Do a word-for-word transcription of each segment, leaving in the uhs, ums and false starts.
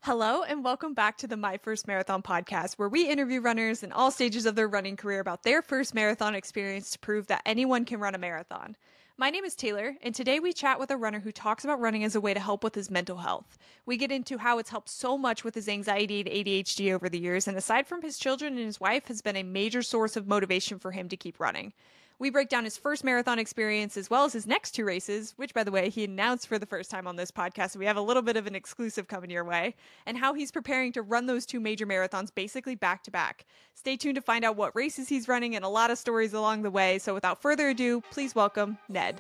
Hello, and welcome back to the My First Marathon podcast, where we interview runners in all stages of their running career about their first marathon experience to prove that anyone can run a marathon. My name is Taylor, and today we chat with a runner who talks about running as a way to help with his mental health. We get into how it's helped so much with his anxiety and A D H D over the years, and aside from his children and his wife, has been a major source of motivation for him to keep running. We break down his first marathon experience as well as his next two races, which, by the way, he announced for the first time on this podcast. So we have a little bit of an exclusive coming your way, and how he's preparing to run those two major marathons basically back to back. Stay tuned to find out what races he's running and a lot of stories along the way. So without further ado, please welcome Ned.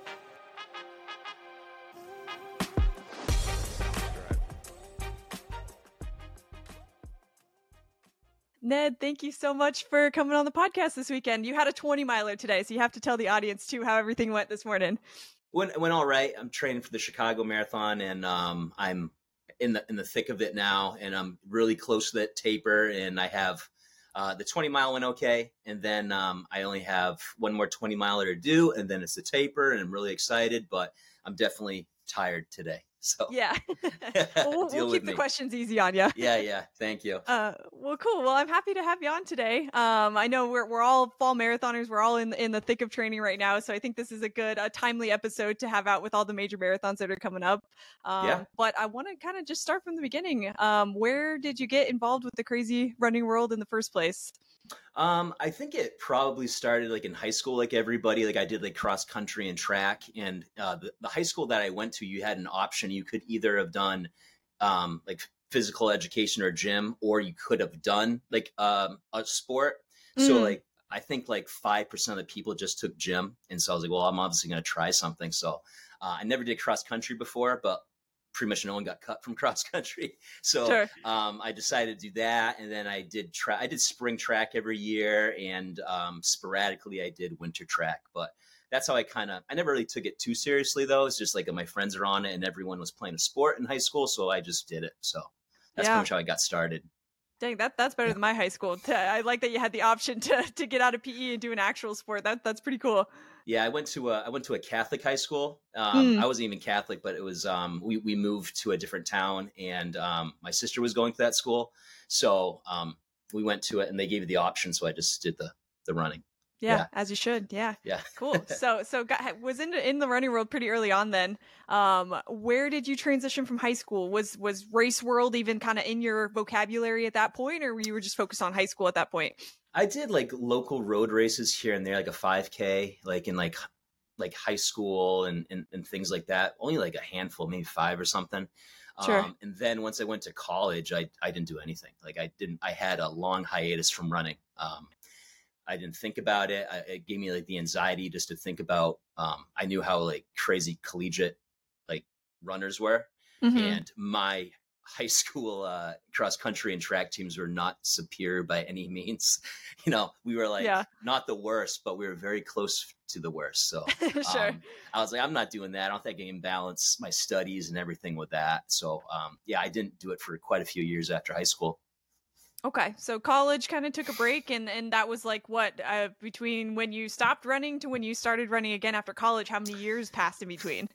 Ned, thank you so much for coming on the podcast this weekend. You had a twenty miler today, so you have to tell the audience too how everything went this morning. Went went all right. I'm training for the Chicago Marathon, and um, I'm in the in the thick of it now, and I'm really close to that taper. And I have uh, the twenty mile went okay, and then um, I only have one more twenty miler to do, and then it's the taper, and I'm really excited, but I'm definitely tired today. So yeah, well, we'll, we'll keep the questions easy on you. Yeah, yeah. Thank you. Uh, well, cool. Well, I'm happy to have you on today. Um, I know we're we're all fall marathoners. We're all in in the thick of training right now, so I think this is a good, a timely episode to have out with all the major marathons that are coming up. Um, yeah. But I want to kind of just start from the beginning. Um, where did you get involved with the crazy running world in the first place? Um, I think it probably started like in high school, like everybody. Like I did like cross country and track, and uh, the, the high school that I went to, you had an option. You could either have done um, like physical education or gym, or you could have done like um, a sport. Mm. So like I think like five percent of the people just took gym, and so I was like, well, I'm obviously going to try something. So uh, I never did cross country before, but pretty much no one got cut from cross country. So sure. um, I decided to do that. And then I did try, I did spring track every year, and um, sporadically I did winter track, but that's how I kind of, I never really took it too seriously though. It's just like my friends are on it and everyone was playing a sport in high school. So I just did it. So that's yeah. pretty much how I got started. Dang, that that's better yeah. than my high school. I like that you had the option to to get out of P E and do an actual sport. That that's pretty cool. Yeah, I went to a I went to a Catholic high school. Um, mm. I wasn't even Catholic, but it was um, we we moved to a different town, and um, my sister was going to that school, so um, we went to it, and they gave you the option. So I just did the the running. Yeah, yeah, as you should. Yeah. Yeah. Cool. So, so got, was in in the running world pretty early on then. Um, where did you transition from high school? Was, was race world even kind of in your vocabulary at that point, or were you just focused on high school at that point? I did like local road races here and there, like a five K, like in like, like high school and, and, and things like that. Only like a handful, maybe five or something. Sure. Um, and then once I went to college, I, I didn't do anything. Like I didn't, I had a long hiatus from running. Um, I didn't think about it. I, it gave me like the anxiety just to think about. Um, I knew how like crazy collegiate like runners were, mm-hmm. and my high school uh, cross country and track teams were not superior by any means. You know, we were like yeah. not the worst, but we were very close to the worst. So sure. um, I was like, I'm not doing that. I don't think I can balance my studies and everything with that. So um, yeah, I didn't do it for quite a few years after high school. Okay, so college kind of took a break, and, and that was like what, uh, between when you stopped running to when you started running again after college, how many years passed in between?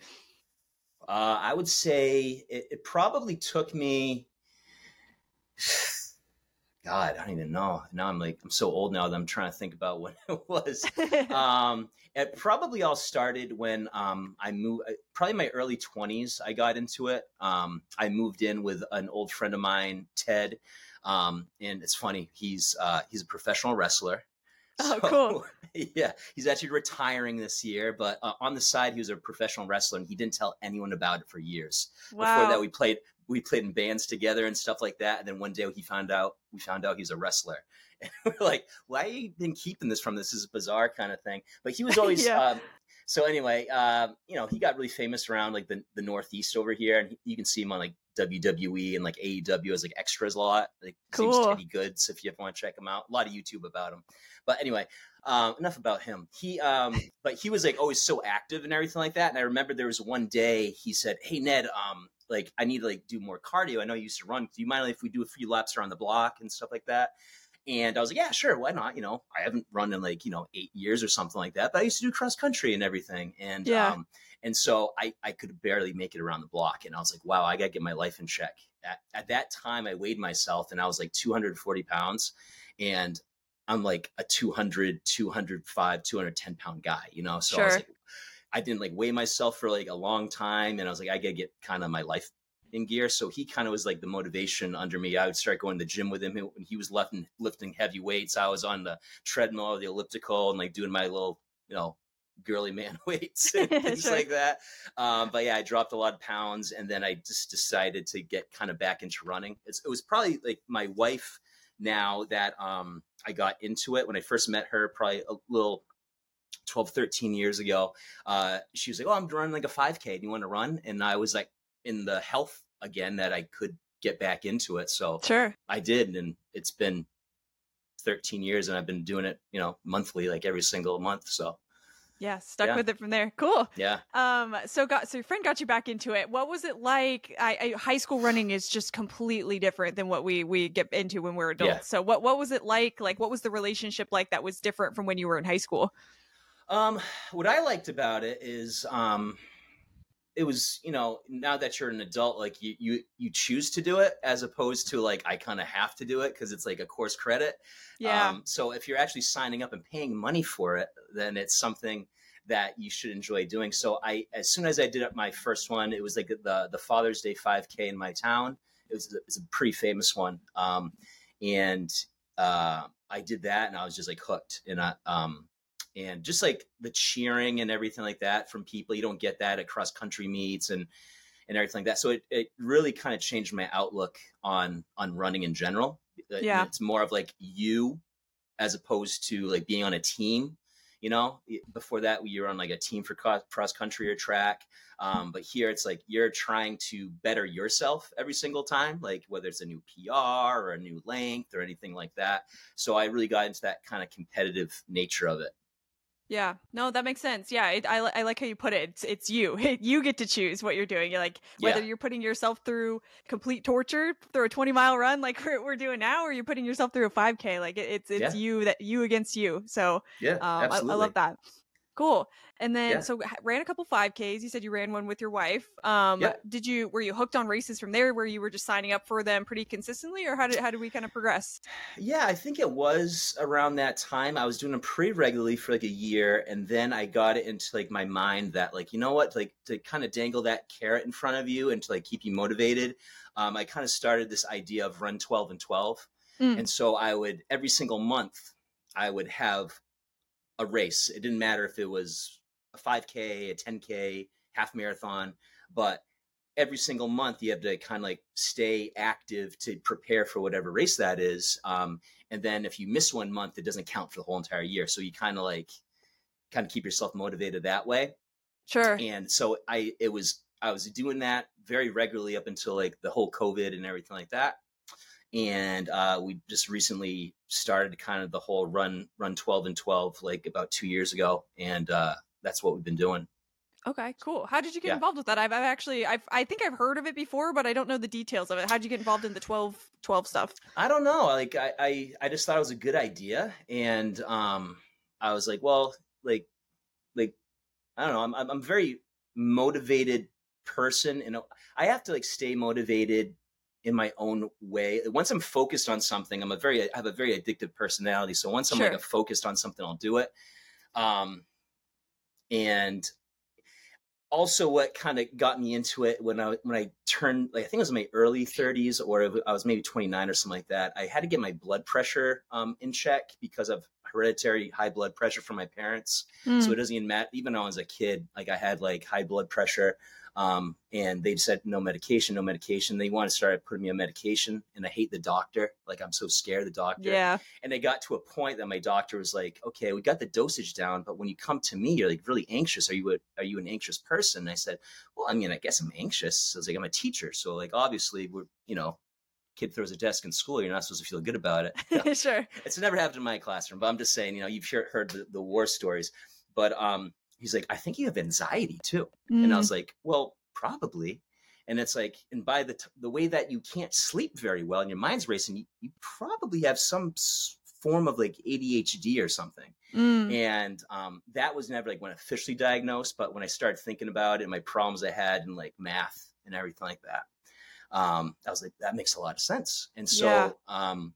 Uh, I would say it, it probably took me, God, I don't even know. Now I'm like, I'm so old now that I'm trying to think about when it was. um, it probably all started when um, I moved, probably my early twenties, I got into it. Um, I moved in with an old friend of mine, Ted. Um, and it's funny, he's, uh, he's a professional wrestler. Oh, so, cool. Yeah. He's actually retiring this year, but uh, on the side, he was a professional wrestler and he didn't tell anyone about it for years. Wow. Before that, we played, we played in bands together and stuff like that. And then one day he found out, we found out he's a wrestler. And we're like, why have you been keeping this from this? This is a bizarre kind of thing. But he was always, yeah. um, so anyway, um, you know, he got really famous around like the, the Northeast over here. And he, you can see him on like W W E and like A E W as like extras a lot. Like cool. Seems Teddy Goods if you ever want to check him out. A lot of YouTube about him. But anyway, um, enough about him. He, um, but he was like always so active and everything like that. And I remember there was one day he said, "Hey Ned, um, like I need to like do more cardio. I know you used to run. Do you mind if we do a few laps around the block and stuff like that?" And I was like, yeah, sure, why not? You know, I haven't run in like, you know, eight years or something like that, but I used to do cross country and everything. And, Yeah. um, and so I, I could barely make it around the block. And I was like, wow, I got to get my life in check. At, at that time, I weighed myself and I was like two hundred forty pounds. And I'm like a two hundred, two hundred five, two hundred ten pound guy, you know? So I was Sure. like, I didn't like weigh myself for like a long time. And I was like, I got to get kind of my life in gear. So he kind of was like the motivation under me. I would start going to the gym with him when he was lifting, lifting heavy weights. I was on the treadmill or the elliptical and like doing my little, you know, girly man weights and things Sure. like that. Um, but yeah, I dropped a lot of pounds and then I just decided to get kind of back into running. It's, it was probably like my wife now that um, I got into it. When I first met her, probably a little twelve, thirteen years ago, uh, she was like, oh, I'm running like a five K. Do you want to run? And I was like in the health again that I could get back into it. So Sure. I did. And it's been thirteen years and I've been doing it, you know, monthly, like every single month. So Yeah, stuck yeah. with it from there. Cool. Yeah. Um, so got so your friend got you back into it. What was it like? I, I high school running is just completely different than what we we get into when we're adults. Yeah. So what what was it like? Like what was the relationship like that was different from when you were in high school? Um, what I liked about it is, um, it was, you know, now that you're an adult, like you, you, you choose to do it as opposed to like, I kind of have to do it because it's like a course credit. Yeah. Um, so if you're actually signing up and paying money for it, then it's something that you should enjoy doing. So I, as soon as I did up my first one, it was like the, the Father's Day five K in my town. It was, it was a pretty famous one. Um, and, uh, I did that and I was just like hooked and I, um, and just like the cheering and everything like that from people, you don't get that at cross country meets and, and everything like that. So it, it really kind of changed my outlook on, on running in general. Yeah. It's more of like you as opposed to like being on a team, you know. Before that, you were on like a team for cross country or track. Um, but here it's like you're trying to better yourself every single time, like whether it's a new P R or a new length or anything like that. So I really got into that kind of competitive nature of it. Yeah, no, that makes sense. Yeah, it, I, li- I like how you put it. It's, it's you. You get to choose what you're doing. You're like, whether Yeah. you're putting yourself through complete torture through a twenty mile run like we're, we're doing now, or you're putting yourself through a five K. Like it, it's it's Yeah. you that you against you. So Yeah, um, I, I absolutely. love that. Cool. And then Yeah. so h- ran a couple five Ks. You said you ran one with your wife. Um, Yep. did you were you hooked on races from there, where you were just signing up for them pretty consistently, or how did how did we kind of progress? Yeah, I think it was around that time. I was doing them pretty regularly for like a year, and then I got it into like my mind that like, you know what, like to kind of dangle that carrot in front of you and to like keep you motivated. Um, I kind of started this idea of run twelve and twelve, Mm. and so I would every single month I would have a race. It didn't matter if it was a five K, a ten K, half marathon, but every single month you have to kind of like stay active to prepare for whatever race that is. Um, and then if you miss one month, it doesn't count for the whole entire year. So you kind of like, kind of keep yourself motivated that way. Sure. And so I, it was, I was doing that very regularly up until like the whole COVID and everything like that. And uh, we just recently started kind of the whole run, run twelve and twelve, like about two years ago. And uh, that's what we've been doing. Okay, cool. How did you get Yeah. involved with that? I've, I've actually, I've, I think I've heard of it before, but I don't know the details of it. How did you get involved in the twelve, twelve stuff? I don't know. Like I, I, I just thought it was a good idea. And um, I was like, well, like, like, I don't know. I'm, I'm, I'm a very motivated person, and I have to like stay motivated in my own way. Once I'm focused on something, I'm a very, I have a very addictive personality. So once I'm Sure. like focused on something, I'll do it. Um, and also what kind of got me into it when I, when I turned, like, I think it was in my early thirties, or I was maybe twenty-nine or something like that. I had to get my blood pressure um, in check because of hereditary high blood pressure from my parents. Mm. So it doesn't even matter. Even when I was a kid, like I had like high blood pressure. Um, and they said, no medication, no medication. They want to start putting me on medication, and I hate the doctor. Like, I'm so scared of the doctor. Yeah. And it got to a point that my doctor was like, okay, we got the dosage down, but when you come to me, you're like really anxious. Are you, a, are you an anxious person? And I said, well, I mean, I guess I'm anxious. I was like, I'm a teacher. So like, obviously we're, you know, kid throws a desk in school, you're not supposed to feel good about it. You know? Sure. It's never happened in my classroom, but I'm just saying, you know, you've heard the, the war stories, but, um, he's like, I think you have anxiety too. Mm. And I was like, well, probably. And it's like, and by the t- the way that you can't sleep very well and your mind's racing, you, you probably have some s- form of like A D H D or something. Mm. And um, that was never like when officially diagnosed, but when I started thinking about it and my problems I had in like math and everything like that, um, I was like, that makes a lot of sense. And so Yeah. um,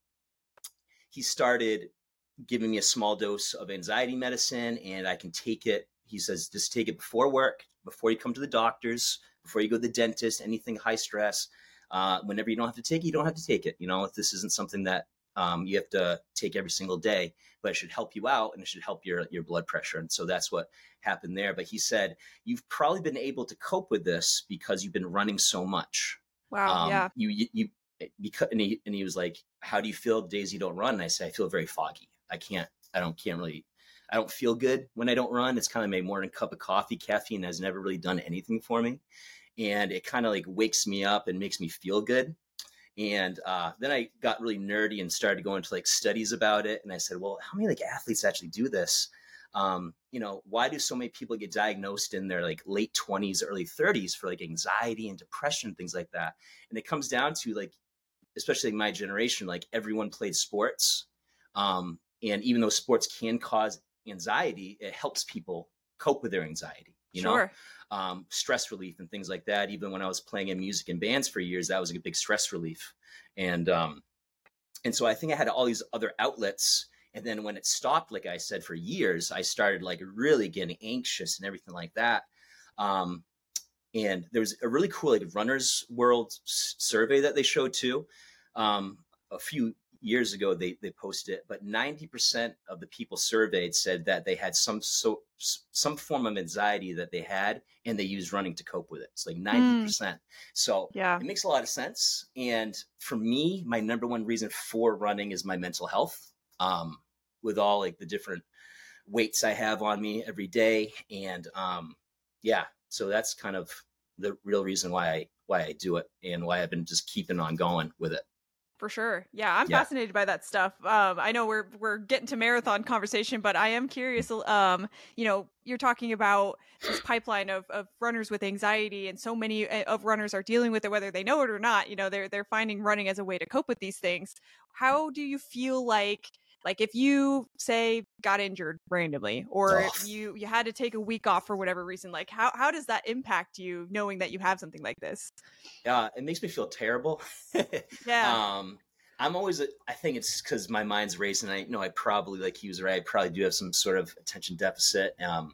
he started giving me a small dose of anxiety medicine, and I can take it. He says, just take it before work, before you come to the doctors, before you go to the dentist, anything high stress. Uh, whenever you don't have to take it, you don't have to take it. You know, if this isn't something that um, you have to take every single day, but it should help you out and it should help your, your blood pressure. And so that's what happened there. But he said, you've probably been able to cope with this because you've been running so much. Wow. Um, Yeah. you, you, you, because, and he, and he was like, how do you feel days you don't run? And I said, I feel very foggy. I can't, I don't, can't really, I don't feel good when I don't run. It's kind of my morning cup of coffee. Caffeine has never really done anything for me. And it kind of like wakes me up and makes me feel good. And uh, then I got really nerdy and started going to like studies about it. And I said, well, how many like athletes actually do this? Um, you know, why do so many people get diagnosed in their like late twenties, early thirties for like anxiety and depression, things like that? And it comes down to like, especially my generation, like everyone played sports. Um, and even though sports can cause anxiety, it helps people cope with their anxiety, you Sure. know, um, stress relief and things like that. Even when I was playing in music and bands for years, that was a big stress relief. And, um, and so I think I had all these other outlets. And then when it stopped, like I said, for years, I started like really getting anxious and everything like that. Um, and there was a really cool like Runner's World s- survey that they showed too. Um, a few years ago, they they posted it, but ninety percent of the people surveyed said that they had some so some form of anxiety that they had, and they used running to cope with it. It's like ninety percent. Mm. So yeah. It makes a lot of sense. And for me, my number one reason for running is my mental health. Um, with all like the different weights I have on me every day, and um, yeah, so that's kind of the real reason why I why I do it and why I've been just keeping on going with it. For sure. Yeah, I'm Yeah. fascinated by that stuff. Um, I know we're we're getting to marathon conversation, but I am curious. Um, you know, you're talking about this pipeline of, of runners with anxiety, and so many of runners are dealing with it, whether they know it or not. You know, they're they're finding running as a way to cope with these things. How do you feel like? Like if you say got injured randomly, or Oh. if you you had to take a week off for whatever reason, like how how does that impact you knowing that you have something like this? Yeah, it makes me feel terrible. Yeah. um, I'm always, I think it's because my mind's racing. I know I probably, like he was right, I probably do have some sort of attention deficit. Um,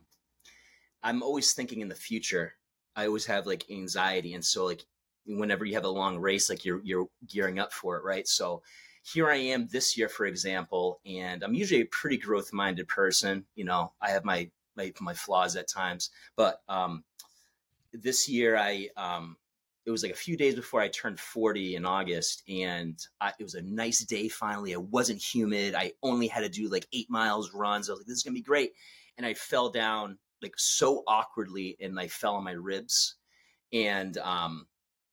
I'm always thinking in the future. I always have like anxiety. And so like whenever you have a long race, like you're, you're gearing up for it. Right. So here I am this year, for example, and I'm usually a pretty growth minded person. You know, I have my, my, my flaws at times, but um, this year I, um, it was like a few days before I turned forty in August, and I, it was a nice day. Finally, it wasn't humid. I only had to do like eight miles runs. I was like, this is going to be great. And I fell down like so awkwardly, and I fell on my ribs, and, um,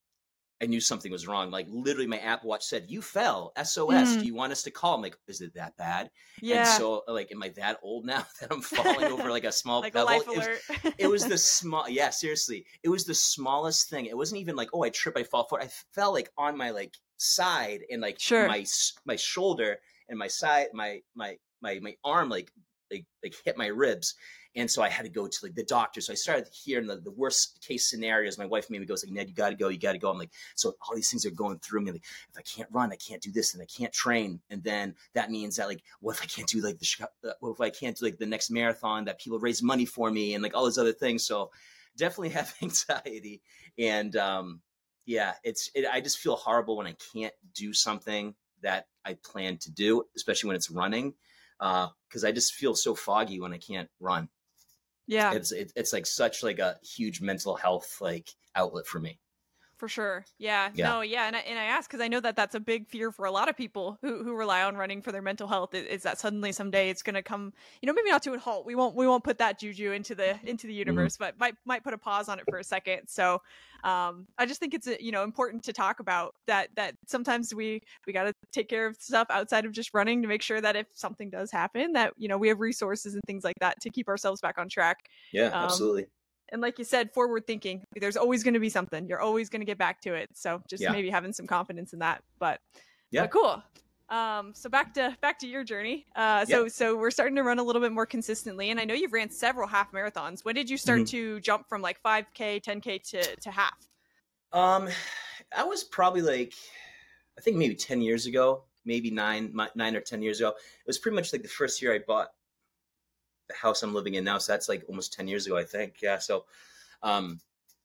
I knew something was wrong. Like literally my Apple Watch said, you fell, S O S. Mm. Do you want us to call? I'm like, is it that bad? Yeah. And so like, am I that old now that I'm falling over like a small like pebble? a life It alert. was, it was the small, yeah, seriously. It was the smallest thing. It wasn't even like, oh, I trip, I fall forward. I fell like on my like side, and like Sure. my, my shoulder and my side, my, my, my, my arm, like, like, like hit my ribs. And so I had to go to like the doctor. So I started hearing the, the worst case scenarios. My wife made me go, like, Ned, you got to go. You got to go. I'm like, so all these things are going through me. Like, if I can't run, I can't do this, and I can't train. And then that means that like, what if I can't do like the, what if I can't do like the next marathon that people raise money for me, and like all those other things. So definitely have anxiety. And um, yeah, it's, it, I just feel horrible when I can't do something that I plan to do, especially when it's running. Uh, cause I just feel so foggy when I can't run. Yeah. It's it, it's like such like a huge mental health like outlet for me. For sure. Yeah. Yeah. No, yeah. And I, and I ask because I know that that's a big fear for a lot of people who, who rely on running for their mental health is, is that suddenly someday it's going to come, you know, maybe not to a halt. We won't, we won't put that juju into the, into the universe, mm-hmm. but might, might put a pause on it for a second. So um, I just think it's, you know, important to talk about that, that sometimes we, we got to take care of stuff outside of just running to make sure that if something does happen that, you know, we have resources and things like that to keep ourselves back on track. Yeah, um, absolutely. And like you said, forward thinking, there's always going to be something. You're always going to get back to it. So just yeah. maybe having some confidence in that. But, yeah. but cool. Um, so back to back to your journey. Uh, so Yep. so we're starting to run a little bit more consistently, and I know you've ran several half marathons. When did you start hmm to jump from like five K, ten K to to half? Um, I was probably like, I think maybe ten years ago, maybe nine, mi- nine or ten years ago. It was pretty much like the first year I bought the house I'm living in now. So that's like almost ten years ago, I think. Yeah. So, um,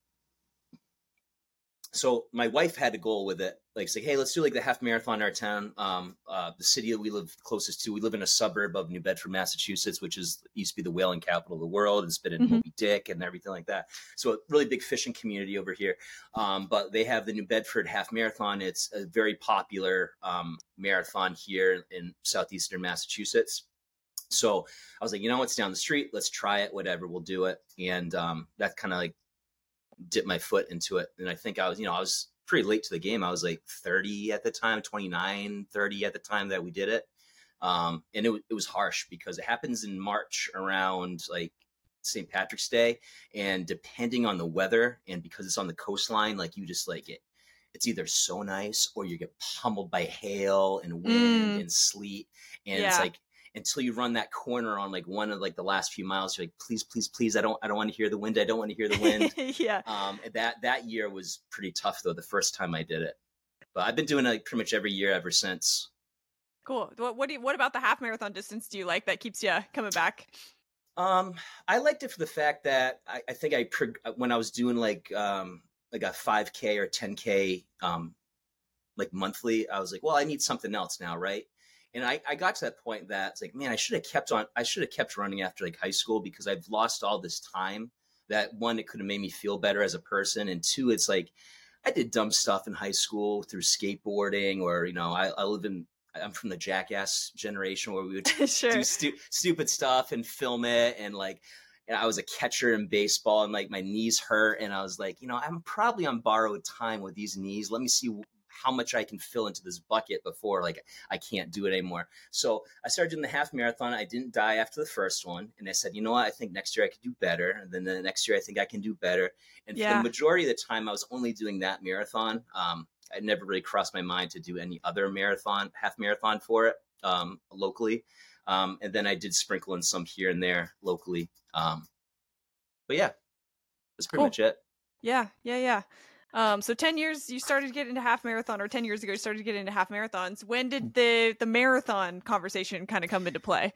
so my wife had a goal with it, like say, hey, let's do like the half marathon in our town. Um, uh, the city that we live closest to, we live in a suburb of New Bedford, Massachusetts, which is used to be the whaling capital of the world. It's been in Hmm. Moby Dick and everything like that. So a really big fishing community over here. Um, but they have the New Bedford half marathon. It's a very popular um, marathon here in southeastern Massachusetts. So I was like, you know what's down the street? Let's try it. Whatever, we'll do it. And um, that kind of like dip my foot into it. And I think I was, you know, I was pretty late to the game. I was like thirty at the time, twenty-nine, thirty at the time that we did it. Um, and it, it was harsh because it happens in March around like Saint Patrick's Day. And depending on the weather and because it's on the coastline, like you just like it, it's either so nice or you get pummeled by hail and wind Mm, and sleet. And it's yeah. like, until you run that corner on like one of like the last few miles, you're like, please, please, please. I don't, I don't want to hear the wind. I don't want to hear the wind. Yeah. Um, that that year was pretty tough though. The first time I did it, but I've been doing it like pretty much every year ever since. Cool. What what do you, what about the half marathon distance do you like that keeps you coming back? Um, I liked it for the fact that I, I think I when I was doing like um like a five K or ten K um like monthly, I was like, well, I need something else now, right? And I, I got to that point that it's like, man, I should have kept on. I should have kept running after like high school because I've lost all this time. That one, it could have made me feel better as a person, and two, it's like I did dumb stuff in high school through skateboarding, or you know, I, I live in. I'm from the jackass generation where we would do Sure. stu- stupid stuff and film it, and like, and I was a catcher in baseball, and like my knees hurt, and I was like, you know, I'm probably on borrowed time with these knees. Let me see how much I can fill into this bucket before like I can't do it anymore. So I started doing the half marathon. I didn't die after the first one. And I said, you know what? I think next year I could do better. And then the next year I think I can do better. And for the Yeah. majority of the time I was only doing that marathon. Um, I never really crossed my mind to do any other marathon, half marathon for it um, locally. Um, and then I did sprinkle in some here and there locally. Um, but yeah, that's pretty Cool. much it. Yeah. Yeah. Yeah. Um, so ten years you started to get into half marathon, or ten years ago you started to get into half marathons. When did the the marathon conversation kind of come into play?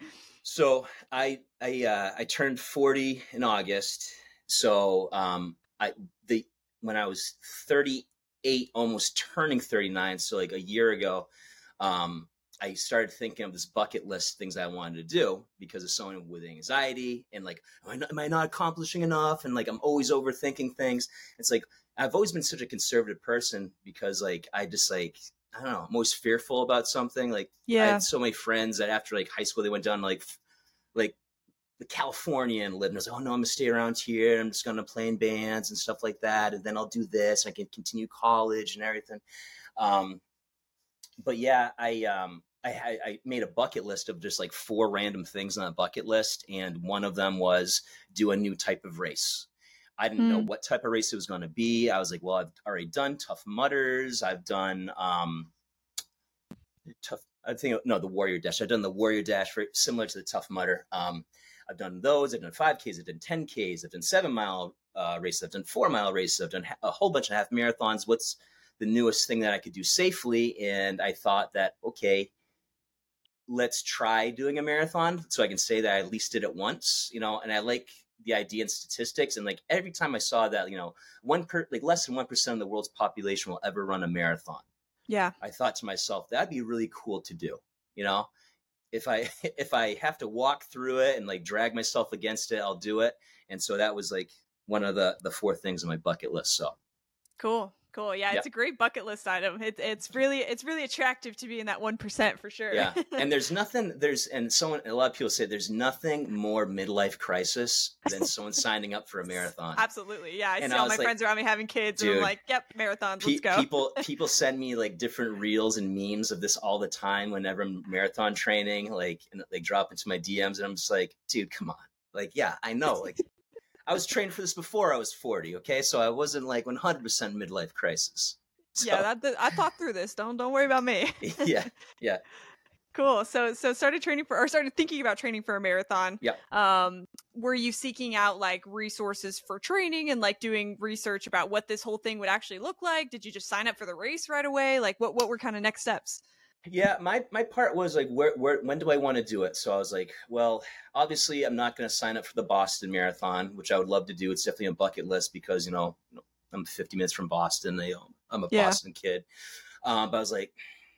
So I I uh, I turned forty in August. So um, I the when I was thirty-eight, almost turning thirty-nine, so like a year ago, um, I started thinking of this bucket list things I wanted to do because of someone with anxiety and like, am I not, am I not accomplishing enough? And like I'm always overthinking things. It's like I've always been such a conservative person because like I just like I don't know, I'm always fearful about something. Like I Yeah. had so many friends that after like high school they went down like like the California and lived and I was like, oh no, I'm gonna stay around here. I'm just gonna play in bands and stuff like that, and then I'll do this. I can continue college and everything. Um, but yeah, I um I, I made a bucket list of just like four random things on a bucket list, and one of them was do a new type of race. I didn't know Mm. what type of race it was going to be. I was like, well, I've already done Tough Mudders. I've done um, Tough. I think no, the Warrior Dash. I've done the Warrior Dash, very similar to the Tough Mudder. Um, I've done those. I've done five Ks. I've done ten Ks. I've done seven mile uh, races. I've done four mile races. I've done a whole bunch of half marathons. What's the newest thing that I could do safely? And I thought that okay, let's try doing a marathon so I can say that I at least did it once, you know, and I like the idea and statistics. And like every time I saw that, you know, one per like less than one percent of the world's population will ever run a marathon. Yeah. I thought to myself, that'd be really cool to do. You know, if I, if I have to walk through it and like drag myself against it, I'll do it. And so that was like one of the, the four things on my bucket list. So Cool. Cool. Yeah, yeah. it's a great bucket list item. It's it's really it's really attractive to be in that one percent for sure. Yeah. And there's nothing there's and someone a lot of people say there's nothing more midlife crisis than someone signing up for a marathon. Absolutely. Yeah. I And see I all my was like, friends around me having kids and I'm dude, like, yep, marathons, Pe- let's go. people people send me like different reels and memes of this all the time whenever I'm marathon training, like and they drop into my D Ms and I'm just like, dude, come on. Like, yeah, I know. Like I was trained for this before I was forty, okay? So I wasn't like one hundred percent midlife crisis. So Yeah, that, that I thought through this. Don't don't worry about me. yeah, yeah, Cool. So so started training for or started thinking about training for a marathon. yeah. Um were you seeking out like resources for training and like doing research about what this whole thing would actually look like? Did you just sign up for the race right away? Like what what were kind of next steps? Yeah, my my part was like, where where when do I want to do it? So I was like, well, obviously I'm not going to sign up for the Boston Marathon, which I would love to do. It's definitely a bucket list because you know I'm fifty minutes from Boston. You know, I'm a Yeah. Boston kid, um, but I was like,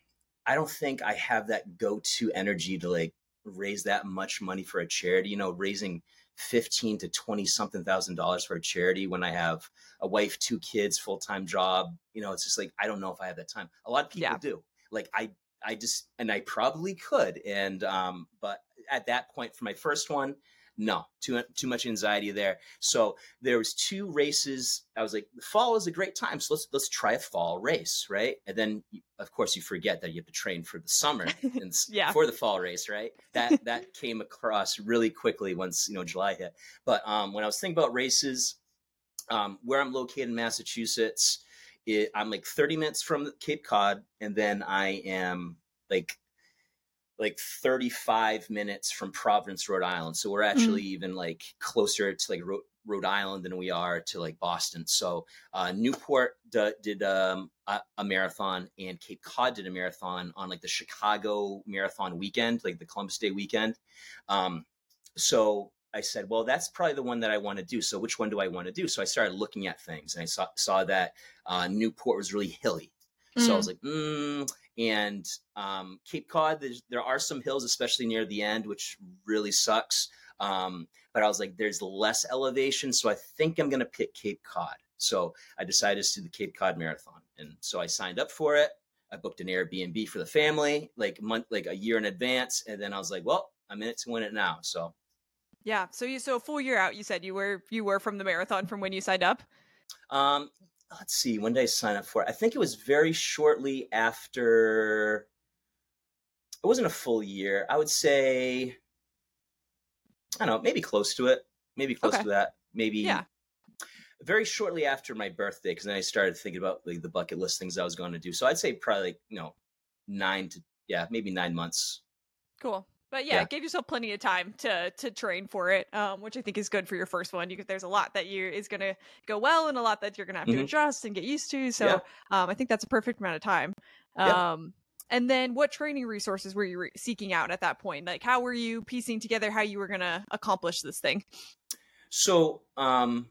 I don't think I have that go-to energy to like raise that much money for a charity. You know, raising fifteen to twenty something thousand dollars for a charity when I have a wife, two kids, full-time job. You know, it's just like I don't know if I have that time. A lot of people Yeah. do. Like I I just and I probably could. And um, but at that point for my first one, no, too too much anxiety there. So there was two races. I was like, the fall is a great time, so let's let's try a fall race, right? And then of course you forget that you have to train for the summer and Yeah. for the fall race, right? That that came across really quickly once you know July hit. But um, when I was thinking about races, um, where I'm located in Massachusetts, it, I'm like thirty minutes from Cape Cod, and then I am like like thirty-five minutes from Providence, Rhode Island. So we're actually Mm. even like closer to like Rhode, Rhode Island than we are to like Boston. So uh, Newport d- did um, a, a marathon, and Cape Cod did a marathon on like the Chicago Marathon weekend, like the Columbus Day weekend. Um, so I said, well, that's probably the one that I want to do. So which one do I want to do? So I started looking at things, and I saw saw that uh, Newport was really hilly. So I was Mm. like, mm. and um, Cape Cod, there are some hills, especially near the end, which really sucks. Um, but I was like, there's less elevation, so I think I'm going to pick Cape Cod. So I decided to do the Cape Cod Marathon, and so I signed up for it. I booked an Airbnb for the family, like month, like a year in advance, and then I was like, well, I'm in it to win it now. So Yeah. So you so a full year out, you said you were you were from the marathon from when you signed up? um, let's see, when did I sign up for it? I think it was very shortly after. It wasn't a full year. I would say, I don't know, maybe close to it. Maybe close Okay. to that. Maybe Yeah. very shortly after my birthday, because then I started thinking about like the bucket list things I was going to do. So I'd say probably like, you know, nine to yeah, maybe nine months. Cool. But yeah, Yeah. give yourself plenty of time to to train for it, um, which I think is good for your first one. You, there's a lot that you is going to go well, and a lot that you're going to have to hmm adjust and get used to. So Yeah. um, I think that's a perfect amount of time. Yeah. Um, and then, what training resources were you re- seeking out at that point? Like, how were you piecing together how you were going to accomplish this thing? So um,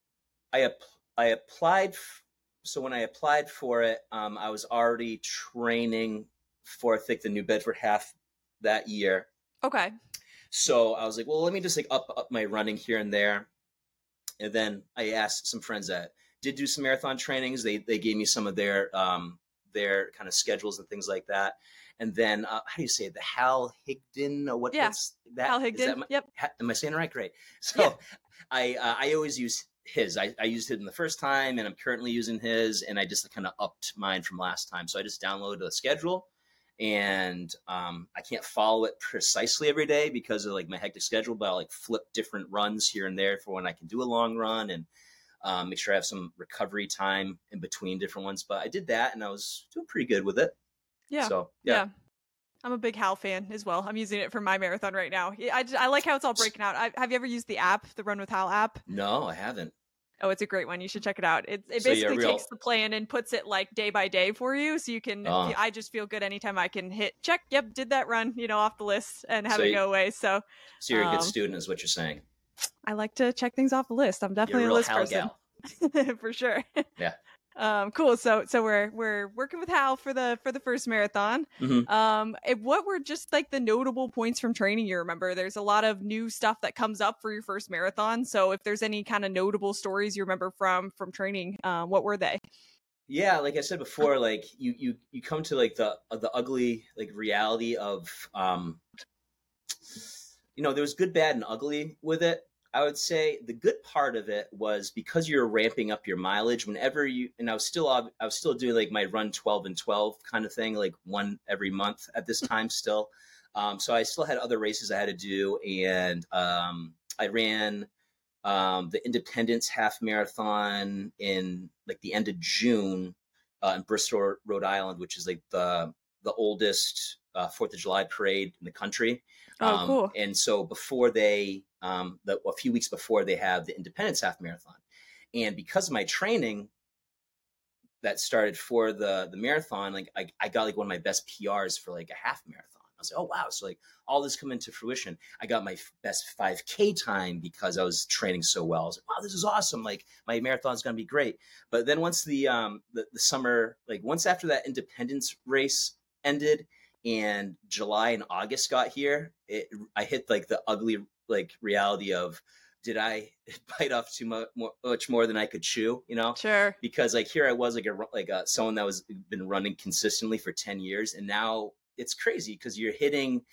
I app- I applied. F- so when I applied for it, um, I was already training for I think the New Bedford Half that year. Okay. So I was like, well, let me just like up up my running here and there. And then I asked some friends that did do some marathon trainings. They they gave me some of their um, their kind of schedules and things like that. And then uh, how do you say it? The Hal Higdon or what? Yeah. What's that? Hal Is that Higdon. my, Yep. ha, am I saying it right? Great. So Yeah. I uh, I always use his. I, I used it in the first time, and I'm currently using his. And I just kind of upped mine from last time. So I just downloaded a schedule, and um, I can't follow it precisely every day because of like my hectic schedule. But I'll like flip different runs here and there for when I can do a long run and um, make sure I have some recovery time in between different ones. But I did that, and I was doing pretty good with it. Yeah. So yeah. Yeah. I'm a big Hal fan as well. I'm using it for my marathon right now. I, just, I like how it's all breaking out. I, have you ever used the app, the Run with Hal app? No, I haven't. Oh, it's a great one. You should check it out. It it So basically yeah, real. takes the plan and puts it like day by day for you, so you can. Oh, I just feel good anytime I can hit check. Yep, did that run, you know, off the list and have so it you, go away. So so you're a good um, student, is what you're saying. I like to check things off the list. I'm You're a definitely a real list Hal person gal. for sure. Yeah. Um, cool. So so we're we're working with Hal for the for the first marathon. Mm-hmm. Um, and what were just like the notable points from training you remember? There's a lot of new stuff that comes up for your first marathon. So if there's any kind of notable stories you remember from from training, um, what were they? Yeah, like I said before, like you you you come to like the the ugly like reality of um you know, there was good, bad, and ugly with it. I would say the good part of it was because you're ramping up your mileage whenever you, and I was still, I was still doing like my run twelve and twelve kind of thing, like one every month at this time still. Um, so I still had other races I had to do. And um, I ran um, the Independence half marathon in like the end of June uh, in Bristol, Rhode Island, which is like the the oldest uh, Fourth of July parade in the country. Oh, Um, cool. and so before they, um, the, a few weeks before, they have the Independence Half Marathon. And because of my training that started for the the marathon, like I, I got like one of my best P Rs for like a half marathon. I was like, oh wow! So like all this come into fruition. I got my best five K time because I was training so well. I was like, wow, this is awesome! Like my marathon's gonna be great. But then once the um the, the summer, like once after that Independence race ended and July and August got here, it I hit like the ugly like reality of, did I bite off too much more, much more than I could chew, you know? Sure. Because like here I was like a like a, someone that was been running consistently for ten years, and now it's crazy because you're hitting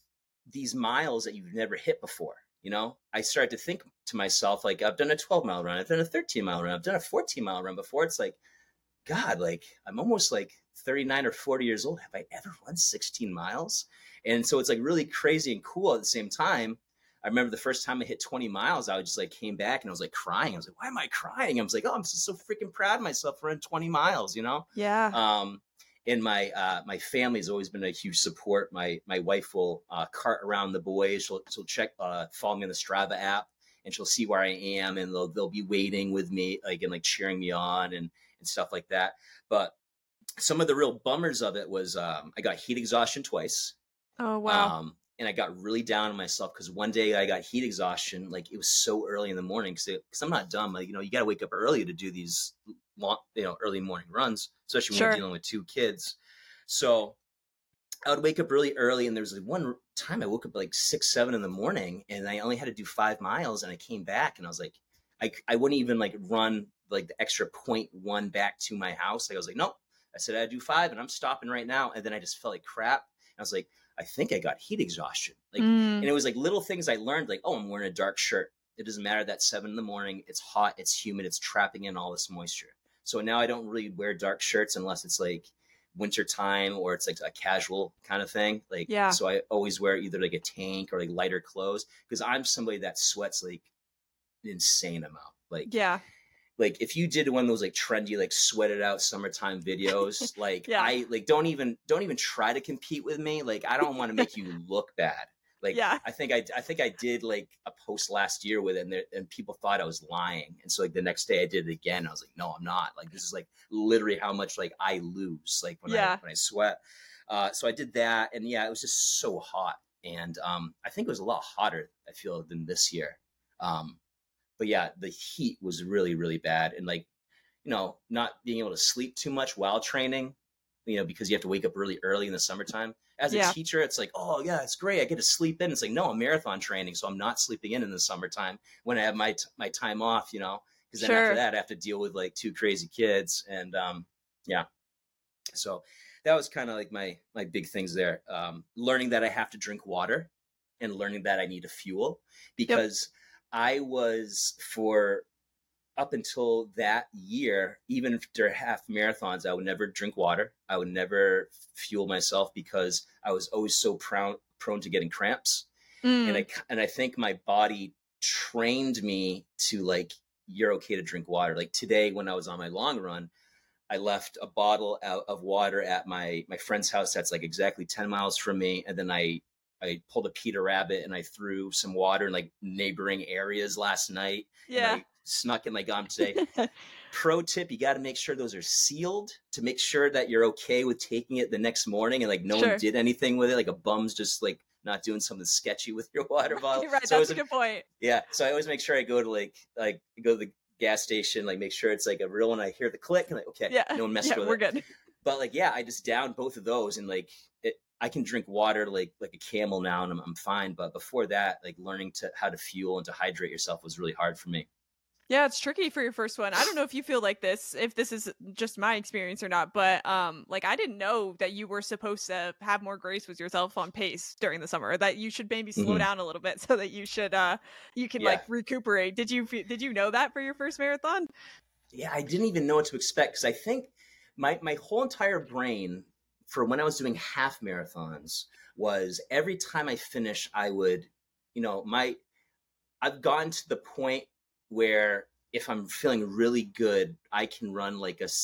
these miles that you've never hit before. You know, I started to think to myself, like, I've done a twelve mile run, I've done a thirteen mile run, I've done a fourteen mile run before. It's like, God, like I'm almost like thirty-nine or forty years old. Have I ever run sixteen miles? And so it's like really crazy and cool at the same time. I remember the first time I hit twenty miles, I was just like came back and I was like crying. I was like, why am I crying? I was like, oh, I'm just so freaking proud of myself for running twenty miles, you know? Yeah. Um, and my, uh, my family has always been a huge support. My, my wife will, uh, cart around the boys. She'll, she'll check, uh, follow me on the Strava app, and she'll see where I am, and they'll, they'll be waiting with me, like, and like cheering me on and, and stuff like that. But some of the real bummers of it was, um, I got heat exhaustion twice. Oh, wow. Um, and I got really down on myself because one day I got heat exhaustion. Like it was so early in the morning because I'm not dumb. Like, you know, you got to wake up early to do these long, you know, early morning runs, especially when Sure. you're dealing with two kids. So I would wake up really early, and there was like one time I woke up like six, seven in the morning, and I only had to do five miles. And I came back and I was like, I, I wouldn't even like run like the extra point one back to my house. Like I was like, nope. I said I'd do five, and I'm stopping right now. And then I just felt like crap. And I was like, I think I got heat exhaustion. Like, Mm. and it was like little things I learned, like, oh, I'm wearing a dark shirt. It doesn't matter that seven in the morning, it's hot, it's humid, it's trapping in all this moisture. So now I don't really wear dark shirts unless it's like winter time or it's like a casual kind of thing. Like, Yeah. so I always wear either like a tank or like lighter clothes because I'm somebody that sweats like an insane amount. Like, Yeah. like if you did one of those like trendy, like sweat it out summertime videos, like Yeah. I like don't even don't even try to compete with me. Like I don't want to make you look bad. Like Yeah. I think I I think I did like a post last year with it, and, there, and people thought I was lying. And so like the next day I did it again. I was like, no, I'm not. Like this is like literally how much like I lose like when Yeah. I when I sweat. Uh, so I did that, and yeah, it was just so hot. And um, I think it was a lot hotter, I feel, than this year. Um, but yeah, the heat was really, really bad. And like, you know, not being able to sleep too much while training, you know, because you have to wake up really early in the summertime. As a Yeah. teacher, it's like, oh yeah, it's great. I get to sleep in. It's like, no, I'm marathon training. So I'm not sleeping in in the summertime when I have my, t- my time off, you know, because then Sure. after that I have to deal with like two crazy kids. And um, yeah, so that was kind of like my, my big things there. Um, learning that I have to drink water and learning that I need a fuel because I was for up until that year, even during half marathons, I would never drink water. I would never fuel myself because I was always so prone prone to getting cramps. Mm. And I and I think my body trained me to like, you're okay to drink water. Like today, when I was on my long run, I left a bottle out of water at my my friend's house that's like exactly ten miles from me, and then I I pulled a Peter Rabbit and I threw some water in like neighboring areas last night. Yeah. And I snuck in my gum today. Pro tip, you got to make sure those are sealed to make sure that you're okay with taking it the next morning and like no Sure. one did anything with it. Like a bum's just like not doing something sketchy with your water bottle. You're right. So I That's was- a good point. yeah. So I always make sure I go to like, like go to the gas station, like make sure it's like a real one. I hear the click and like, okay, Yeah. no one messed Yeah, with we're it. good. But like, yeah, I just downed both of those and like it, I can drink water like like a camel now and I'm, I'm fine. But before that, like learning to how to fuel and to hydrate yourself was really hard for me. Yeah, it's tricky for your first one. I don't know if you feel like this, if this is just my experience or not, but um, like I didn't know that you were supposed to have more grace with yourself on pace during the summer. That you should maybe slow Mhm. down a little bit so that you should uh you can Yeah. like recuperate. Did you fe- did you know that for your first marathon? Yeah, I didn't even know what to expect because I think my my whole entire brain for when I was doing half marathons was every time I finish, I would, you know, my I've gotten to the point where if I'm feeling really good, I can run like a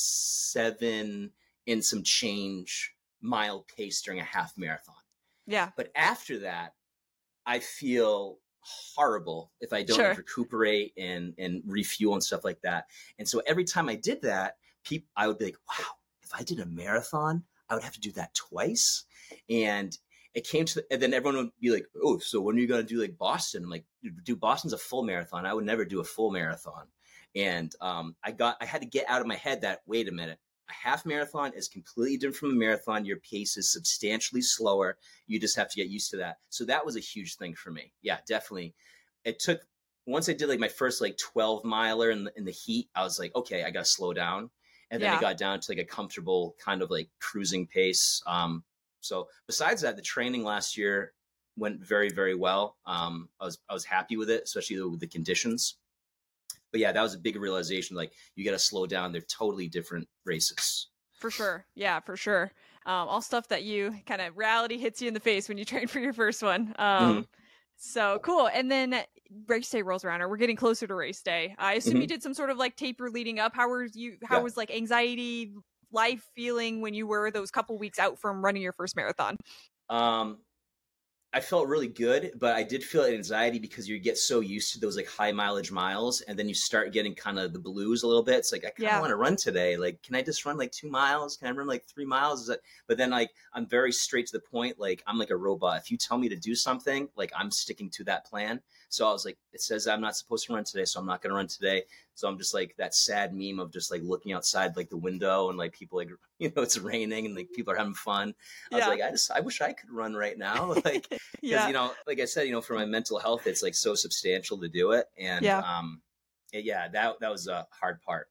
seven in some change mile pace during a half marathon. Yeah. But after that, I feel horrible if I don't Sure. like, recuperate and and refuel and stuff like that. And so every time I did that, people I would be like, wow, if I did a marathon, I would have to do that twice. And it came to, and then everyone would be like, oh, so when are you going to do like Boston? I'm like, dude, Boston's a full marathon. I would never do a full marathon. And um, I got, I had to get out of my head that, wait a minute, a half marathon is completely different from a marathon. Your pace is substantially slower. You just have to get used to that. So that was a huge thing for me. Yeah, definitely. It took, once I did like my first like twelve miler in the, in the heat, I was like, okay, I got to slow down. And then Yeah. it got down to like a comfortable kind of like cruising pace. Um, so besides that, the training last year went very, very well. Um, I was, I was happy with it, especially with the conditions. But yeah, that was a big realization. Like, you got to slow down. They're totally different races. For sure. Yeah, for sure. Um, all stuff that you kind of reality hits you in the face when you train for your first one. Um, Mm-hmm. So cool. And then race day rolls around, or we're getting closer to race day. I assume Mm-hmm. you did some sort of like taper leading up. How were you, how Yeah. was like anxiety, life feeling when you were those couple weeks out from running your first marathon? Um, I felt really good, but I did feel anxiety because you get so used to those like high mileage miles, and then you start getting kind of the blues a little bit. It's like, I kind of Yeah. want to run today. Like, can I just run like two miles? Can I run like three miles? Is that... But then like, I'm very straight to the point. Like, I'm like a robot. If you tell me to do something, like, I'm sticking to that plan. So I was like, it says I'm not supposed to run today, so I'm not going to run today. So I'm just like that sad meme of just like looking outside like the window and like people like, you know, it's raining and like people are having fun. I was Yeah. like, I just, I wish I could run right now. Like, because, Yeah. you know, like I said, you know, for my mental health, it's like so substantial to do it. And Yeah. um, it- yeah, that, that was a hard part.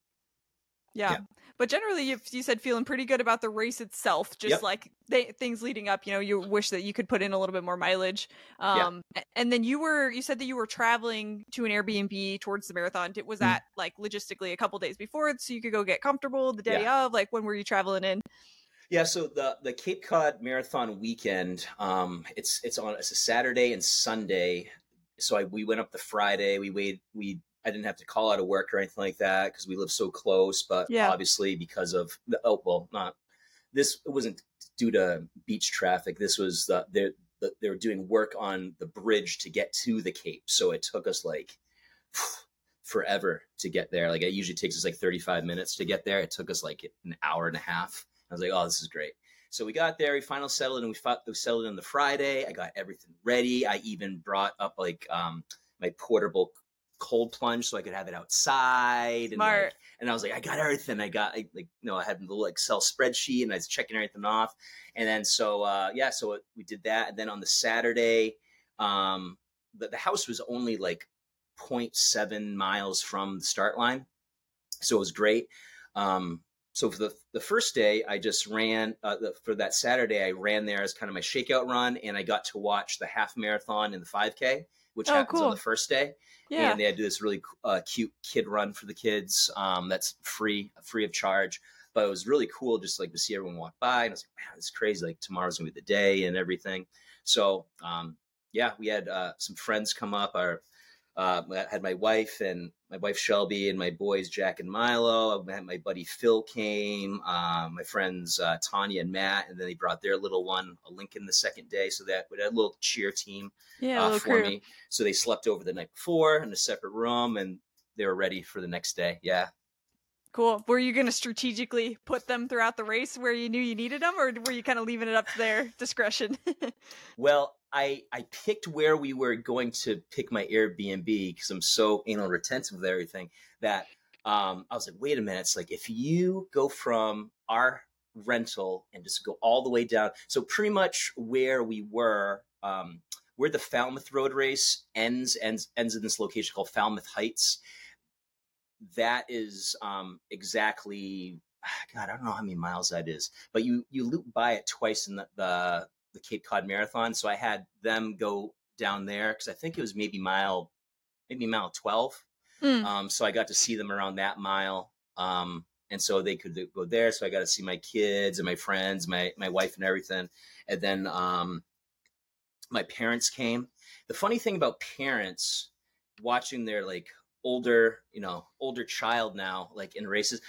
Yeah. Yeah. But generally, you, you said feeling pretty good about the race itself, just Yep. like they, things leading up, you know, you wish that you could put in a little bit more mileage. Um, a- And then you were, you said that you were traveling to an Airbnb towards the marathon. Did- Was Mm. that like logistically a couple days before so you could go get comfortable the day Yeah. of? Like, when were you traveling in? Yeah, so the the Cape Cod Marathon weekend, um, it's it's on it's a Saturday and Sunday. So I, we went up the Friday. We wait. We I didn't have to call out of work or anything like that because we live so close. But Yeah. obviously, because of the oh well, not this it wasn't due to beach traffic. This was the they the, they were doing work on the bridge to get to the Cape. So it took us like forever to get there. Like, it usually takes us like thirty-five minutes to get there. It took us like an hour and a half. I was like, oh, this is great. So we got there, we finally settled, and we, fought, we settled in the Friday. I got everything ready. I even brought up like um, my portable cold plunge so I could have it outside. And, Smart. like, and I was like, I got everything. I got like, you know, I had a little Excel spreadsheet and I was checking everything off. And then so uh, yeah, so it, we did that. And then on the Saturday, um, the, the house was only like zero point seven miles from the start line, so it was great. Um, So for the the first day, I just ran uh, the, for that Saturday. I ran there as kind of my shakeout run, and I got to watch the half marathon and the five K, which Oh, happens cool. on the first day. Yeah. And they had to do this really uh, cute kid run for the kids. Um, that's free, free of charge. But it was really cool just like to see everyone walk by, and I was like, man, it's crazy. Like, tomorrow's gonna be the day and everything. So um, yeah, we had uh, some friends come up. Our Uh, I had my wife and my wife Shelby and my boys Jack and Milo. I had my buddy Phil came, uh, my friends uh, Tanya and Matt, and then they brought their little one, a Lincoln, the second day. So that we had a little cheer team Yeah. uh, Little for crew. me. So they slept over the night before in a separate room, and they were ready for the next day. Yeah. Cool. Were you going to strategically put them throughout the race where you knew you needed them, or were you kind of leaving it up to their discretion? Well, I I picked where we were going to pick my Airbnb because I'm so anal retentive with everything that um, I was like, wait a minute. It's like, if you go from our rental and just go all the way down. So pretty much where we were, um, where the Falmouth Road race ends, ends, ends in this location called Falmouth Heights. That is um, exactly, God, I don't know how many miles that is, but you, you loop by it twice in the, the, the Cape Cod Marathon. So I had them go down there because I think it was maybe mile, maybe mile twelve. Mm. Um, so I got to see them around that mile. Um, and so they could go there. So I got to see my kids and my friends, my, my wife and everything. And then um, my parents came. The funny thing about parents watching their like older, you know, older child now, like in races.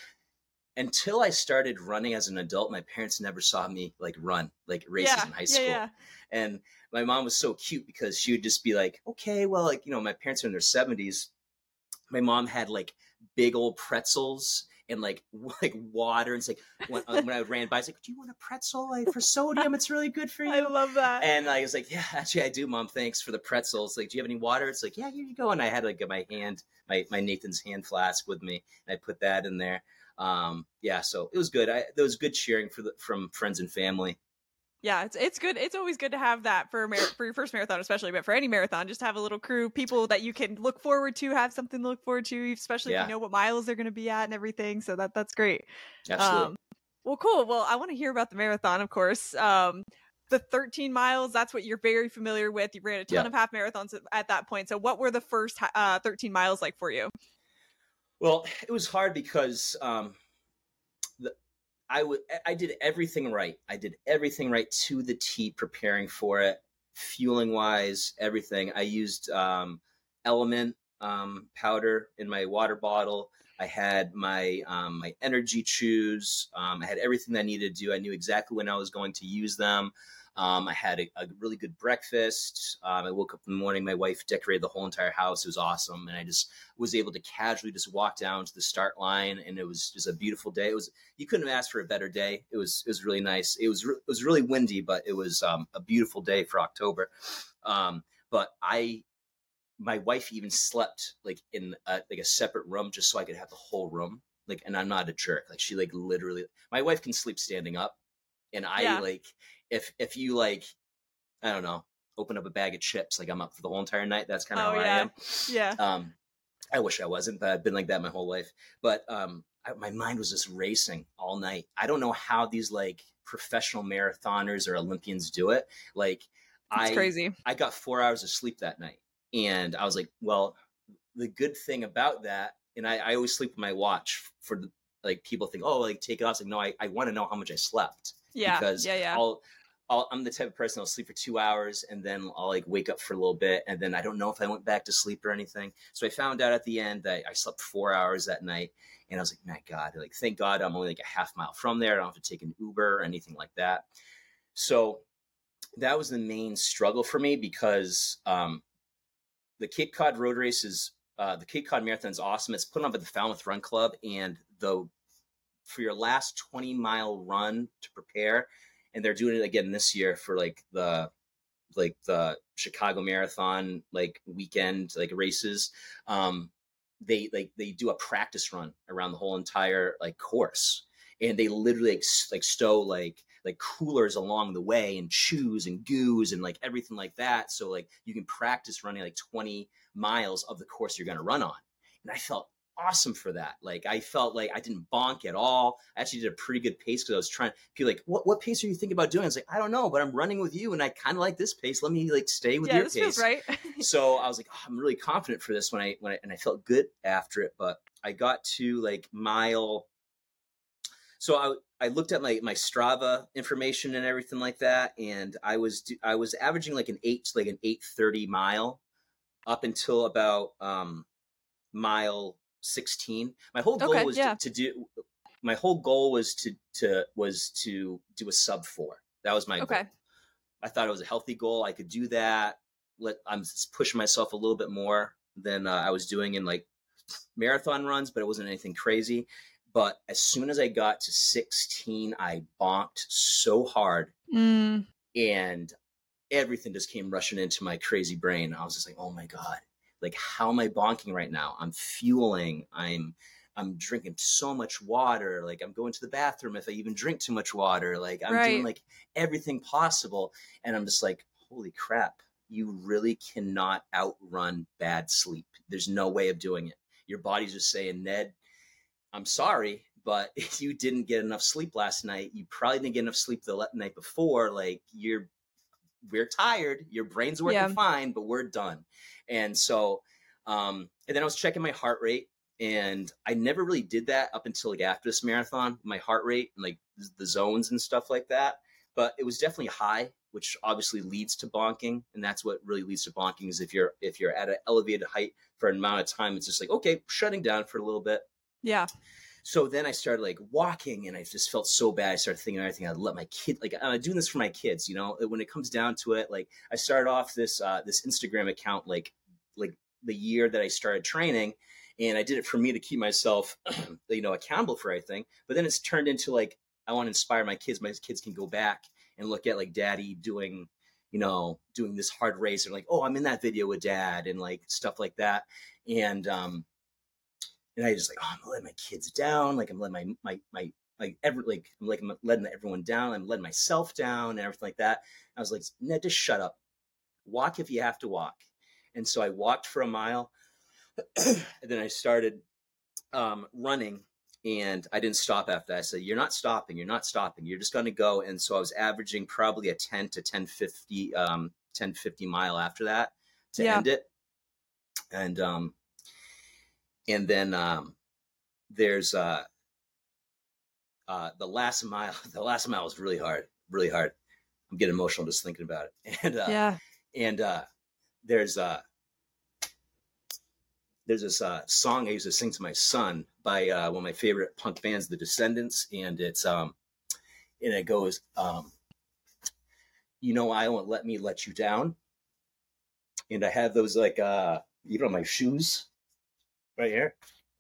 Until I started running as an adult, my parents never saw me like run like races Yeah, in high yeah, school. yeah. And my mom was so cute because she would just be like, okay, well, like, you know, my parents are in their seventies. My mom had like big old pretzels and like like water. And it's like when, uh, when I ran by, it's like, do you want a pretzel like for sodium? It's really good for I you. love that. And I was like, yeah, actually I do, Mom. Thanks for the pretzels. Like, do you have any water? It's like, yeah, here you go. And I had like my hand, my my Nathan's hand flask with me, and I put that in there. Um, yeah, so it was good. I, there was good cheering for the, from friends and family. Yeah, it's it's good. It's always good to have that for a mar- for your first marathon, especially, but for any marathon, just have a little crew, people that you can look forward to, have something to look forward to, especially if you Yeah, know what miles they're going to be at and everything. So that that's great. absolutely. Um, well, cool. Well, I want to hear about the marathon, of course. Um, the thirteen miles, that's what you're very familiar with. You ran a ton Yeah. of half marathons at, at that point. So what were the first uh, thirteen miles like for you? Well, it was hard because um, the, I would I did everything right. I did everything right to the T, preparing for it, fueling wise, everything. I used um, Element um, powder in my water bottle. I had my um, my energy chews. Um, I had everything that I needed to do. I knew exactly when I was going to use them. Um, I had a, a really good breakfast. Um, I woke up in the morning. My wife decorated the whole entire house. It was awesome, and I just was able to casually just walk down to the start line, and it was just a beautiful day. It was you couldn't have asked for a better day. It was it was really nice. It was re- it was really windy, but it was um, a beautiful day for October. Um, but I my wife even slept like in a, like a separate room just so I could have the whole room. Like, and I'm not a jerk. Like she like literally, my wife can sleep standing up, and I Yeah. like if if you like I don't know open up a bag of chips, like I'm up for the whole entire night. That's kind of Oh how I yeah. am. Yeah. Um, I wish I wasn't, but I've been like that my whole life. But um, I, my mind was just racing all night. I don't know how these like professional marathoners or Olympians do it. Like It's I, crazy. I got four hours of sleep that night, and I was like, well, the good thing about that, and I, I always sleep with my watch for the, like people think, oh, like take it off. It's like, no, I, I want to know how much I slept Yeah. because Yeah. Yeah. I'll I'll, I'm the type of person I'll sleep for two hours and then I'll like wake up for a little bit and then I don't know if I went back to sleep or anything. So I found out at the end that I slept four hours that night, and I was like, my God, like thank God I'm only like a half mile from there. I don't have to take an Uber or anything like that. So that was the main struggle for me because um, the Cape Cod Road Race is uh, the Cape Cod Marathon is awesome. It's put on by the Falmouth Run Club, and the for your last twenty mile run to prepare, and they're doing it again this year for like the like the Chicago Marathon like weekend like races. Um, they like they do a practice run around the whole entire like course, and they literally like, like stow like like coolers along the way and chews and goos and like everything like that. So like you can practice running like twenty miles of the course you're going to run on. And I felt awesome for that. Like I felt like I didn't bonk at all. I actually did a pretty good pace because I was trying. People like, what what pace are you thinking about doing? I was like, I don't know, but I'm running with you, and I kind of like this pace. Let me like stay with Yeah. your This pace. feels right. So I was like, oh, I'm really confident for this when I when I and I felt good after it. But I got to like mile. So I I looked at my my Strava information and everything like that, and I was I was averaging like an eight like an eight thirty mile up until about um, mile sixteen. My whole goal Okay. was to, Yeah. to do. My whole goal was to to was to do a sub four. That was my Okay. goal. I thought it was a healthy goal. I could do that. Let I'm pushing myself a little bit more than uh, I was doing in like marathon runs, but it wasn't anything crazy. But as soon as I got to sixteen, I bonked so hard, Mm. and everything just came rushing into my crazy brain. I was just like, oh my God, like how am I bonking right now? I'm fueling. I'm I'm drinking so much water. Like I'm going to the bathroom if I even drink too much water. Like I'm doing Right. like everything possible. And I'm just like, holy crap, you really cannot outrun bad sleep. There's no way of doing it. Your body's just saying, Ned, I'm sorry, but if you didn't get enough sleep last night, you probably didn't get enough sleep the night before. Like you're we're tired, your brain's working Yeah. fine, but we're done. And so um and then I was checking my heart rate, and I never really did that up until like after this marathon, my heart rate and like the zones and stuff like that. but it was definitely high, which obviously leads to bonking. And that's what really leads to bonking is if you're, if you're at an elevated height for an amount of time, it's just like, okay, shutting down for a little bit. Yeah. So then I started like walking and I just felt so bad. I started thinking everything. I'd let my kid, like I'm doing this for my kids, you know, when it comes down to it, like I started off this, uh, this Instagram account, like, like the year that I started training, and I did it for me to keep myself, you know, accountable for everything. But then it's turned into like, I want to inspire my kids. My kids can go back and look at like daddy doing, you know, doing this hard race and like, oh, I'm in that video with dad and like stuff like that. And, um, and I just like, oh, I'm letting my kids down. Like I'm letting my, my, my, like every, like I'm like, I'm letting everyone down. I'm letting myself down and everything like that. I was like, Ned, just shut up. Walk if you have to walk. And so I walked for a mile and then I started um, running, and I didn't stop after that. I said, you're not stopping. You're not stopping. You're just going to go. And so I was averaging probably a ten to ten fifty, um, ten fifty mile after that to Yeah. end it. And, um, and then um, there's uh, uh, the last mile. The last mile was really hard, really hard. I'm getting emotional just thinking about it. And, uh, Yeah. and uh, there's uh, there's this uh, song I used to sing to my son by uh, one of my favorite punk bands, The Descendants, and it's um, and it goes, um, you know, I won't let me let you down. And I have those like uh, even on my shoes, right here.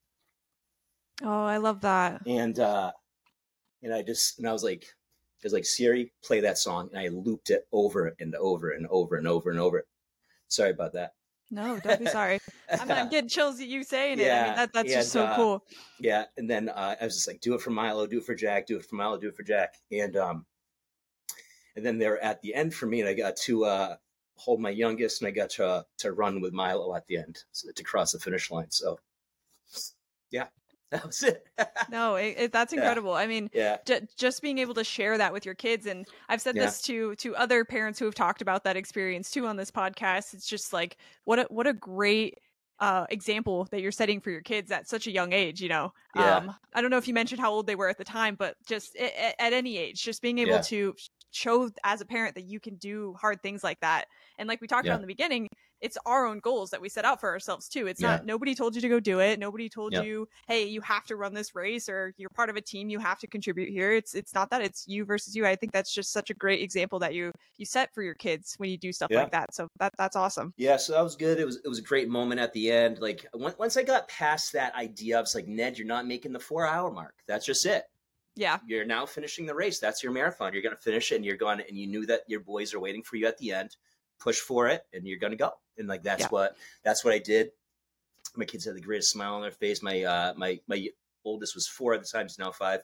Oh, I love that. And uh, and I just and I was like, I was like, Siri, play that song, and I looped it over and over and over and over and over. Sorry about that. No, don't be sorry. I'm, I'm getting chills at you saying it. Yeah, I mean, that, that's and, just so uh, cool. Yeah, and then uh, I was just like, do it for Milo, do it for Jack, do it for Milo, do it for Jack, and um, and then they're at the end for me, and I got to uh, hold my youngest, and I got to uh, to run with Milo at the end, so to cross the finish line. So, yeah, that was it. No, it, it, that's Yeah. incredible. I mean, Yeah, j- just being able to share that with your kids, and I've said Yeah. this to to other parents who have talked about that experience too on this podcast. It's just like what a what a great uh example that you're setting for your kids at such a young age, you know. Yeah. um I don't know if you mentioned how old they were at the time, but just at, at any age, just being able Yeah. to show as a parent that you can do hard things like that. And like we talked Yeah. about in the beginning, it's our own goals that we set out for ourselves too. It's Yeah. not, nobody told you to go do it. Nobody told Yeah. you, hey, you have to run this race, or you're part of a team, you have to contribute here. It's it's not that, it's you versus you. I think that's just such a great example that you you set for your kids when you do stuff Yeah. like that. So that that's awesome. Yeah, so that was good. It was it was a great moment at the end. Like on- once I got past that idea, I was like, Ned, you're not making the four hour mark. That's just it. Yeah. You're now finishing the race. That's your marathon. You're going to finish it, and you're going, and you knew that your boys are waiting for you at the end. Push for it, and you're going to go. And like that's Yeah. what that's what I did. My kids had the greatest smile on their face. My uh, my my oldest was four at the time. He's now five.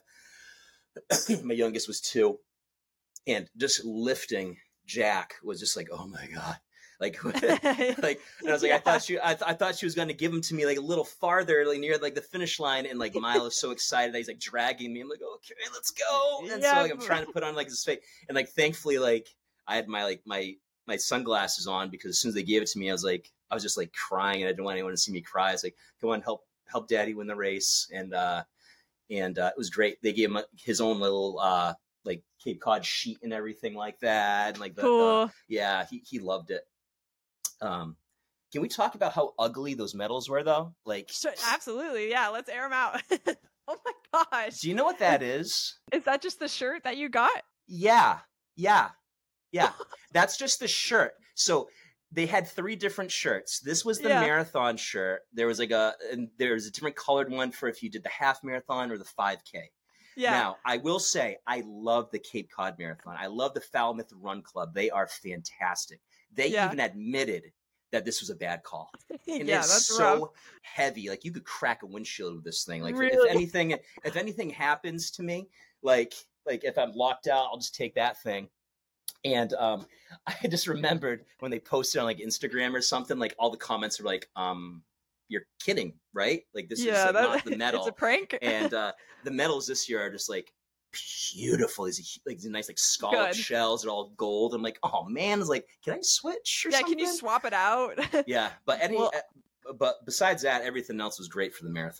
My youngest was two, and just lifting Jack was just like, oh my god. Like, like, and I was like, Yeah. I thought she, I, th- I thought she was going to give him to me like a little farther, like near like the finish line, and like Milo's so excited that he's like dragging me. I'm like, okay, let's go. And so Yeah. like I'm trying to put on like this fake, and like thankfully like I had my like my my sunglasses on, because as soon as they gave it to me, I was like, I was just like crying, and I didn't want anyone to see me cry. I was like, come on, help help Daddy win the race, and uh, and uh, it was great. They gave him his own little uh like Cape Cod sheet and everything like that, and like the, the Cool. yeah, he he loved it. Um, can we talk about how ugly those medals were, though? Like, Sure, absolutely. Yeah, let's air them out. Oh my gosh. do you know what that is? Is that just the shirt that you got? Yeah, yeah, yeah. That's just the shirt. So they had three different shirts. This was the Yeah. marathon shirt. There was like a, and there was a different colored one for if you did the half marathon or the five K. Yeah. Now, I will say, I love the Cape Cod Marathon. I love the Falmouth Run Club. They are fantastic. They Yeah. even admitted that this was a bad call. And Yeah, it's that's so rough. heavy. Like you could crack a windshield with this thing. Like if Really? anything, if anything happens to me, like like if I'm locked out, I'll just take that thing. And um, I just remembered when they posted on like Instagram or something, like all the comments were like, um, "You're kidding, right? Like this Yeah, is like, that- not the medal." It's a prank. And uh, the medals this year are just like beautiful. These like these nice like scallop Good. shells are all gold. I'm like, oh man, it's like, can I switch or Yeah, something? can you swap it out? Yeah, but any, Well- uh, but besides that, everything else was great for the marathon.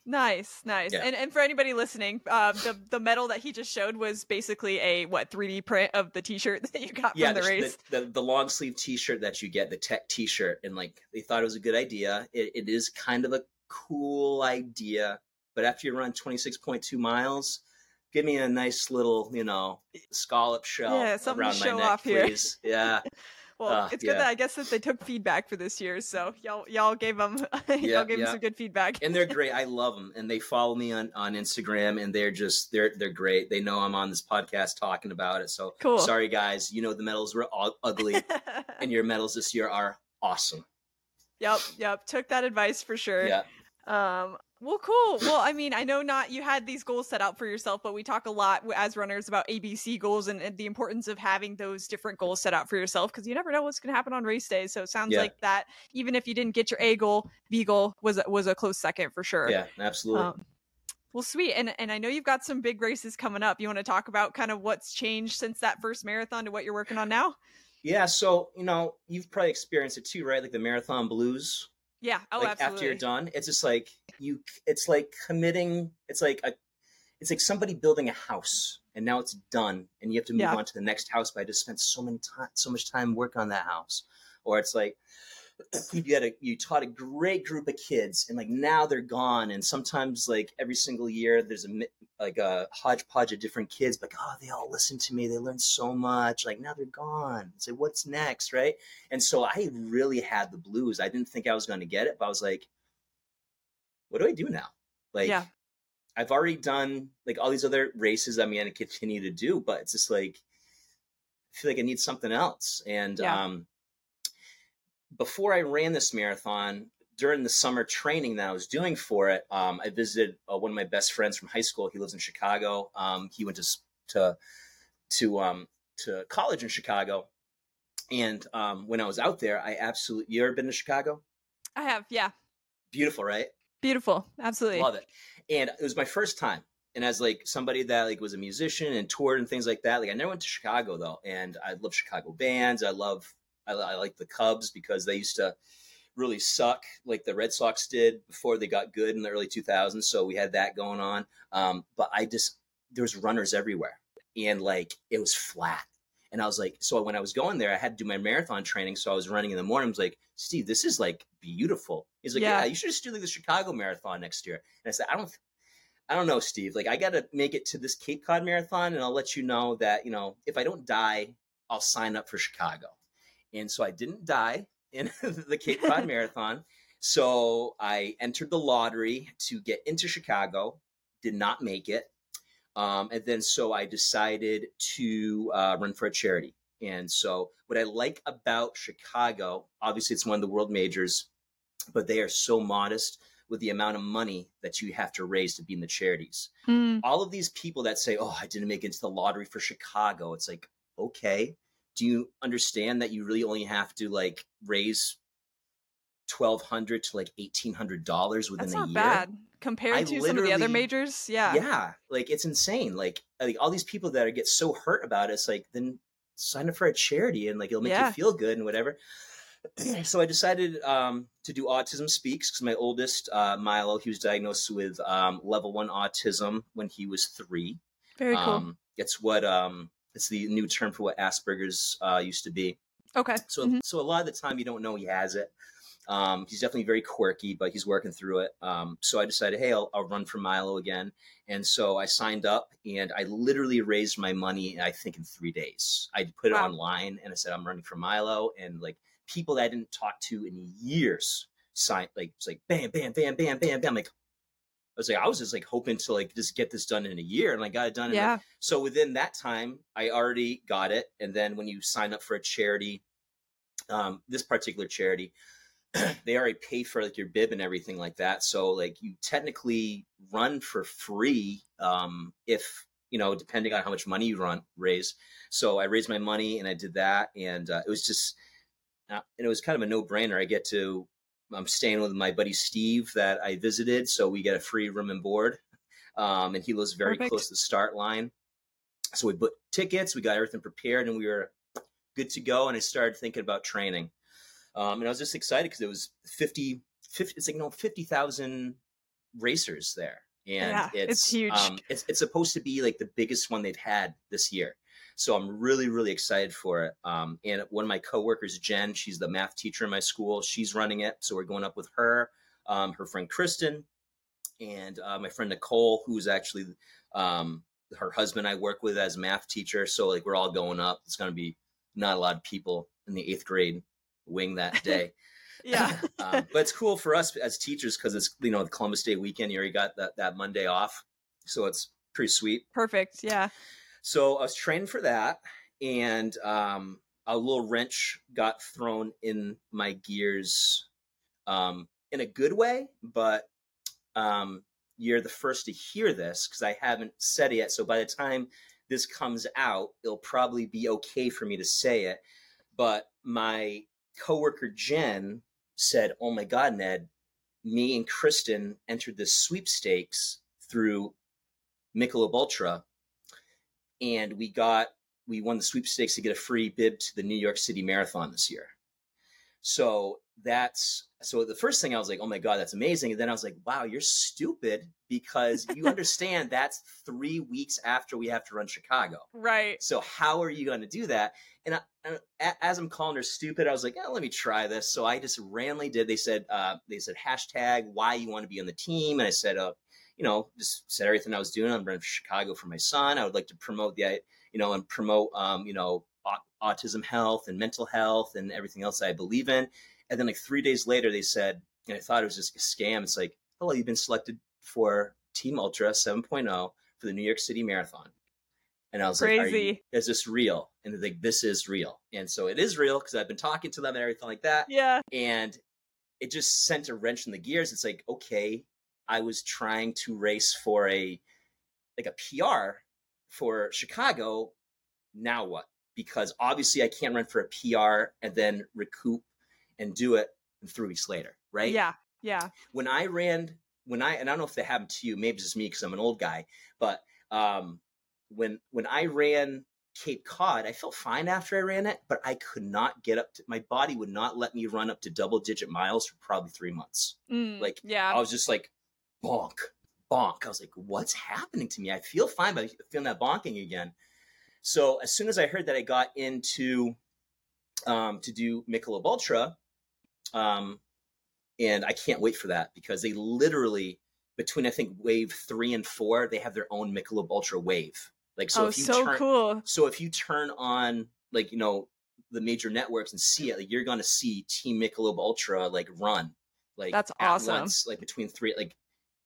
Nice, nice. Yeah. And and for anybody listening, uh, the the medal that he just showed was basically a what three D print of the T-shirt that you got Yeah, from the the, race. the the the long sleeve T-shirt that you get, the tech T-shirt, and like they thought it was a good idea. It, it is kind of a cool idea, but after you run twenty-six point two miles, give me a nice little, you know, scallop shell Yeah, something to around my show neck, off here. please. Yeah. Well, Uh, it's good yeah. that I guess that they took feedback for this year, so y'all y'all gave them y'all Yeah, gave them yeah. some good feedback. And they're great. I love them, and they follow me on, on Instagram, and they're just they're they're great. They know I'm on this podcast talking about it. So Cool. sorry, guys. You know the medals were all ugly, and your medals this year are awesome. Yep, yep. Took that advice for sure. Yeah. Um, well, cool. Well, I mean, I know not you had these goals set out for yourself, but we talk a lot as runners about A B C goals and, and the importance of having those different goals set out for yourself because you never know what's going to happen on race day. So it sounds Yeah. like that even if you didn't get your A goal, B goal was was a close second for sure. Yeah, absolutely. Um, well, sweet. And and I know you've got some big races coming up. You want to talk about kind of what's changed since that first marathon to what you're working on now? Yeah, so you know, you've probably experienced it too, right? Like the marathon blues. Yeah. Oh, like absolutely. after you're done, it's just like you. It's like committing. It's like a. It's like somebody building a house, and now it's done, and you have to move Yeah. on to the next house. But I just spent so many time, so much time working on that house. Or it's like you had a you taught a great group of kids, and like now they're gone. And sometimes, like every single year, there's a mi- like a hodgepodge of different kids. Like, oh, they all listened to me. They learned so much. Like now they're gone. It's like, what's next, right? And so I really had the blues. I didn't think I was going to get it, but I was like, what do I do now? Like, Yeah. I've already done like all these other races I'm going to continue to do, but it's just like, I feel like I need something else. And Yeah. um, before I ran this marathon, during the summer training that I was doing for it, um, I visited uh, one of my best friends from high school. He lives in Chicago. Um, he went to s- to to um, to college in Chicago, and um, when I was out there, I absolutely. You ever been to Chicago? I have. Yeah. Beautiful, right? Beautiful. Absolutely. Love it. And it was my first time. And as like somebody that like was a musician and toured and things like that, like I never went to Chicago though. And I love Chicago bands. I love, I, I like the Cubs because they used to really suck like the Red Sox did before they got good in the early two thousands. So we had that going on. Um, but I just, there was runners everywhere and like it was flat. And I was like, so when I was going there, I had to do my marathon training. So I was running in the morning. I was like, Steve, this is like beautiful. He's like, yeah, Yeah. you should just do like the Chicago Marathon next year. And I said, I don't, I don't know, Steve. Like, I got to make it to this Cape Cod Marathon, and I'll let you know that, you know, if I don't die, I'll sign up for Chicago. And so I didn't die in the Cape Cod Marathon. So I entered the lottery to get into Chicago, did not make it. Um, and then so I decided to uh, run for a charity. And so what I like about Chicago, obviously it's one of the world majors, but they are so modest with the amount of money that you have to raise to be in the charities. Mm. All of these people that say, oh, I didn't make it into the lottery for Chicago. It's like, okay, do you understand that you really only have to like raise twelve hundred to like eighteen hundred dollars within That's a not year? bad compared I to some of the other literally- majors. Yeah. Yeah, like it's insane. Like, like all these people that are, get so hurt about it, it's like, then sign up for a charity and like it'll make Yeah. you feel good and whatever. So I decided um, to do Autism Speaks because my oldest, uh, Milo, he was diagnosed with um, level one autism when he was three. Very cool. Um, it's what um, it's the new term for what Asperger's uh, used to be. Okay. So, Mhm. so a lot of the time you don't know he has it. Um, he's definitely very quirky, but he's working through it. Um, so I decided, hey, I'll, I'll run for Milo again. And so I signed up and I literally raised my money, I think in three days. I put it Wow. online and I said, I'm running for Milo. And like people that I didn't talk to in years signed, like, it's like bam, bam, bam, bam, bam, bam. Like, I was like, I was just like hoping to like just get this done in a year, and I got it done. In Yeah. like, so within that time, I already got it. And then when you sign up for a charity, um, this particular charity, they already pay for like your bib and everything like that. So like you technically run for free, um, if you know, depending on how much money you run raise. So I raised my money and I did that, and uh, it was just, uh, and it was kind of a no brainer. I get to, I'm staying with my buddy Steve that I visited, so we get a free room and board, um, and he lives very Perfect. close to the start line. So we booked tickets, we got everything prepared, and we were good to go. And I started thinking about training. Um, and I was just excited because it was fifty, fifty, it's like, you know, fifty thousand racers there. And yeah, it's, it's huge. Um, it's, it's supposed to be like the biggest one they've had this year. So I'm really, really excited for it. Um, and one of my coworkers, Jen, she's the math teacher in my school. She's running it. So we're going up with her, um, her friend Kristen, and uh, my friend Nicole, who's actually um, her husband I work with as a math teacher. So like we're all going up. It's going to be not a lot of people in the eighth grade wing that day. Yeah. um, but it's cool for us as teachers because it's, you know, the Columbus Day weekend. You already got that, that Monday off. So it's pretty sweet. Perfect. Yeah. So I was training for that, and um, a little wrench got thrown in my gears um, in a good way, but um, you're the first to hear this because I haven't said it yet. So by the time this comes out, it'll probably be okay for me to say it. But my coworker, Jen, said, "Oh my God, Ned, me and Kristen entered this sweepstakes through Michelob Ultra. And we got, we won the sweepstakes to get a free bib to the New York City Marathon this year." So that's, so the first thing I was like, oh my God, that's amazing. And then I was like, wow, you're stupid because you understand that's three weeks after we have to run Chicago. Right. So how are you going to do that? And, I, and as I'm calling her stupid, I was like, oh, let me try this. So I just randomly did, they said, uh, they said, hashtag why you want to be on the team. And I said, uh, you know, just said everything I was doing. I'm running for Chicago for my son. I would like to promote the, you know, and promote, um, you know, autism health and mental health and everything else I believe in. And then like three days later, they said, and I thought it was just a scam. It's like, hello, you've been selected for Team Ultra seven point oh for the New York City Marathon. And I was Crazy. like, Are you, is this real? And they're like, this is real. And so it is real because I've been talking to them and everything like that. Yeah. And it just sent a wrench in the gears. It's like, okay, I was trying to race for a, like a P R for Chicago. Now what? Because obviously I can't run for a P R and then recoup and do it three weeks later, right? Yeah, yeah. When I ran, when I, and I don't know if that happened to you, maybe it's just me because I'm an old guy, but um, when when I ran Cape Cod, I felt fine after I ran it, but I could not get up to, my body would not let me run up to double digit miles for probably three months. Mm, like, yeah. I was just like, bonk, bonk. I was like, what's happening to me? I feel fine, but I'm feeling that bonking again. So as soon as I heard that I got into um, to do Michelob Ultra, um, and I can't wait for that because they literally, between I think wave three and four, they have their own Michelob Ultra wave. Like, so oh, if you so turn, cool. So if you turn on, like, you know, the major networks and see it, like, you're going to see Team Michelob Ultra like run, like that's at awesome. once, like between three, like.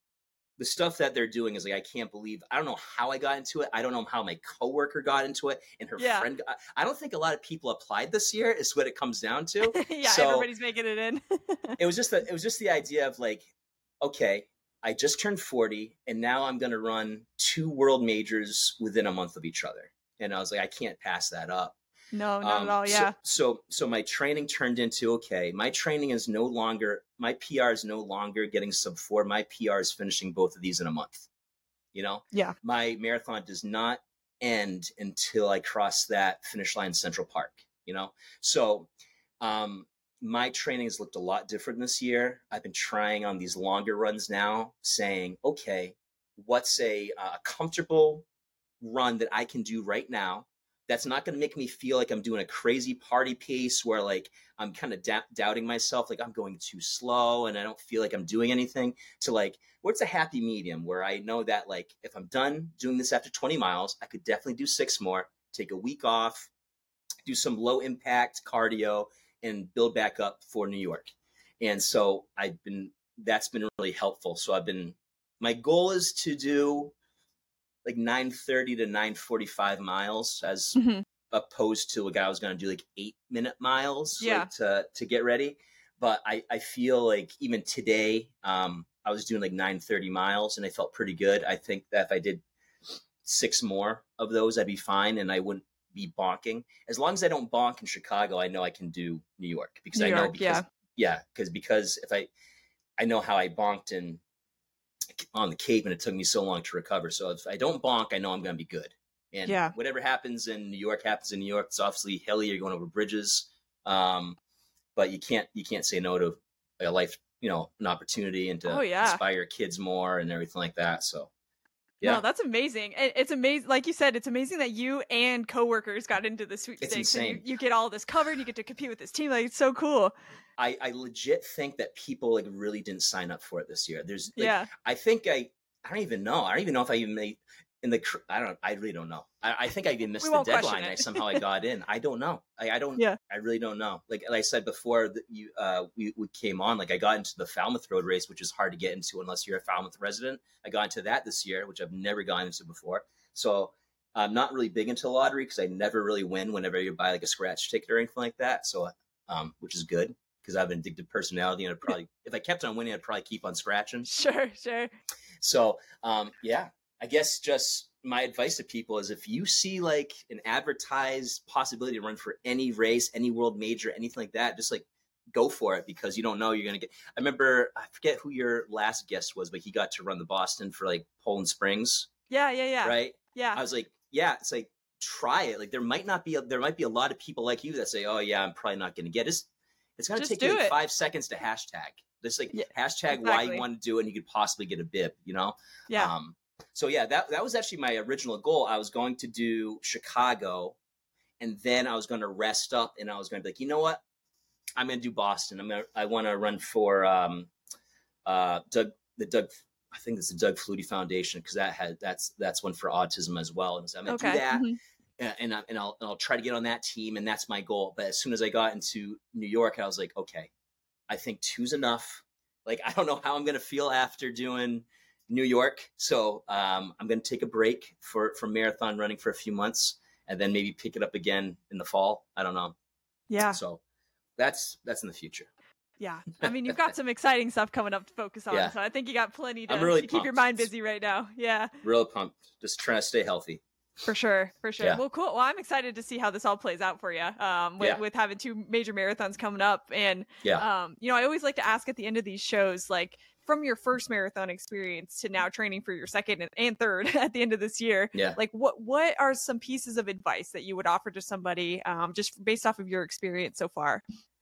The stuff that they're doing is like, I can't believe, I don't know how I got into it. I don't know how my coworker got into it and her yeah. friend. Got, I don't think a lot of people applied this year is what it comes down to. yeah. So everybody's making it in. it was just the, it was just the idea of like, okay, I just turned forty and now I'm going to run two world majors within a month of each other. And I was like, I can't pass that up. No, not um, at all. Yeah. So, so, so my training turned into, okay, my training is no longer, my P R is no longer getting sub four. My P R is finishing both of these in a month. You know, yeah. My marathon does not end until I cross that finish line in Central Park, you know? So, um, my training has looked a lot different this year. I've been trying on these longer runs now saying, okay, what's a, a comfortable run that I can do right now that's not going to make me feel like I'm doing a crazy party pace where like I'm kind of da- doubting myself, like I'm going too slow and I don't feel like I'm doing anything, to like, what's a happy medium where I know that like if I'm done doing this after twenty miles, I could definitely do six more, take a week off, do some low impact cardio and build back up for New York. And so I've been, that's been really helpful. So I've been, my goal is to do like nine thirty to nine forty-five miles as mm-hmm. opposed to a guy I was going to do like eight minute miles yeah. like, to, to get ready. But I, I feel like even today, um, I was doing like nine thirty miles and I felt pretty good. I think that if I did six more of those, I'd be fine and I wouldn't be bonking. As long as I don't bonk in Chicago, I know I can do New York because New I know York, because, yeah, yeah, because, because if I, I know how I bonked in on the Cape and it took me so long to recover. So if I don't bonk, I know I'm going to be good. And yeah. whatever happens in New York happens in New York. It's obviously hilly. You're going over bridges. Um, but you can't, you can't say no to a life you know, an opportunity and Oh to yeah. inspire kids more and everything like that. So yeah, No, that's amazing. It, it's amazing. Like you said, it's amazing that you and coworkers got into the it's sweepstakes and you, insane. you get all this covered. You get to compete with this team. Like, it's so cool. I, I legit think that people like really didn't sign up for it this year. There's like, Yeah. I think I, I don't even know. I don't even know if I even made in the, I don't, I really don't know. I, I think I even missed We the won't question deadline. I it. somehow I got in. I don't know. I, I don't, Yeah. I really don't know. Like, like I said before that you, uh, we, we came on, like I got into the Falmouth Road race, which is hard to get into unless you're a Falmouth resident. I got into that this year, which I've never gotten into before. So I'm not really big into lottery because I never really win whenever you buy like a scratch ticket or anything like that. So, um, which is good, because I have an addictive personality, and I'd probably, if I kept on winning, I'd probably keep on scratching. Sure, sure. So, um, yeah, I guess just my advice to people is if you see like an advertised possibility to run for any race, any world major, anything like that, just like go for it, because you don't know you're going to get, I remember, I forget who your last guest was, but he got to run the Boston for like Poland Springs. Yeah, yeah, yeah. Right. Yeah. I was like, yeah, it's like, try it. Like there might not be, a, there might be a lot of people like you that say, oh yeah, I'm probably not going to get it. It's going to Just take you do like it. five seconds to hashtag. Just like Yeah, hashtag why exactly. you want to do it, and you could possibly get a bib, you know? Yeah. Um, so yeah, that, that was actually my original goal. I was going to do Chicago, and then I was going to rest up, and I was going to be like, you know what? I'm going to do Boston. I'm going to, I want to run for um, uh, Doug, the Doug, I think it's the Doug Flutie Foundation, because that had, that's, that's one for autism as well. And so I'm going to Okay. do that. Mhm. And, and, and, I'll, and I'll try to get on that team, and that's my goal. But as soon as I got into New York, I was like, okay, I think two's enough. Like, I don't know how I'm going to feel after doing New York. So um, I'm going to take a break for, for marathon running for a few months, and then maybe pick it up again in the fall. I don't know. Yeah. So that's, that's in the future. Yeah. I mean, you've got some exciting stuff coming up to focus on. Yeah. So I think you got plenty to, I'm really to keep your pumped. mind busy right now. Yeah. Real pumped. Just trying to stay healthy. For sure, for sure. Yeah. Well, cool. Well, I'm excited to see how this all plays out for you. Um, with, Yeah. with having two major marathons coming up, and Yeah. um, you know, I always like to ask at the end of these shows, like from your first marathon experience to now training for your second and, and third at the end of this year, Yeah. like what what are some pieces of advice that you would offer to somebody, um, just based off of your experience so far?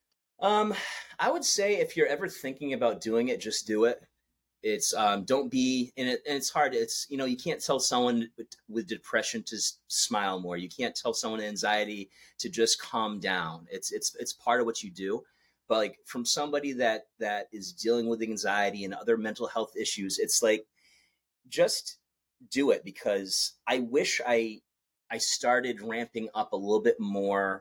Um, I would say if you're ever thinking about doing it, just do it. It's um, don't be and, it, and it's hard. It's, you know, you can't tell someone with, with depression to s- smile more. You can't tell someone with anxiety to just calm down. It's it's it's part of what you do. But like from somebody that that is dealing with anxiety and other mental health issues, it's like just do it, because I wish I I started ramping up a little bit more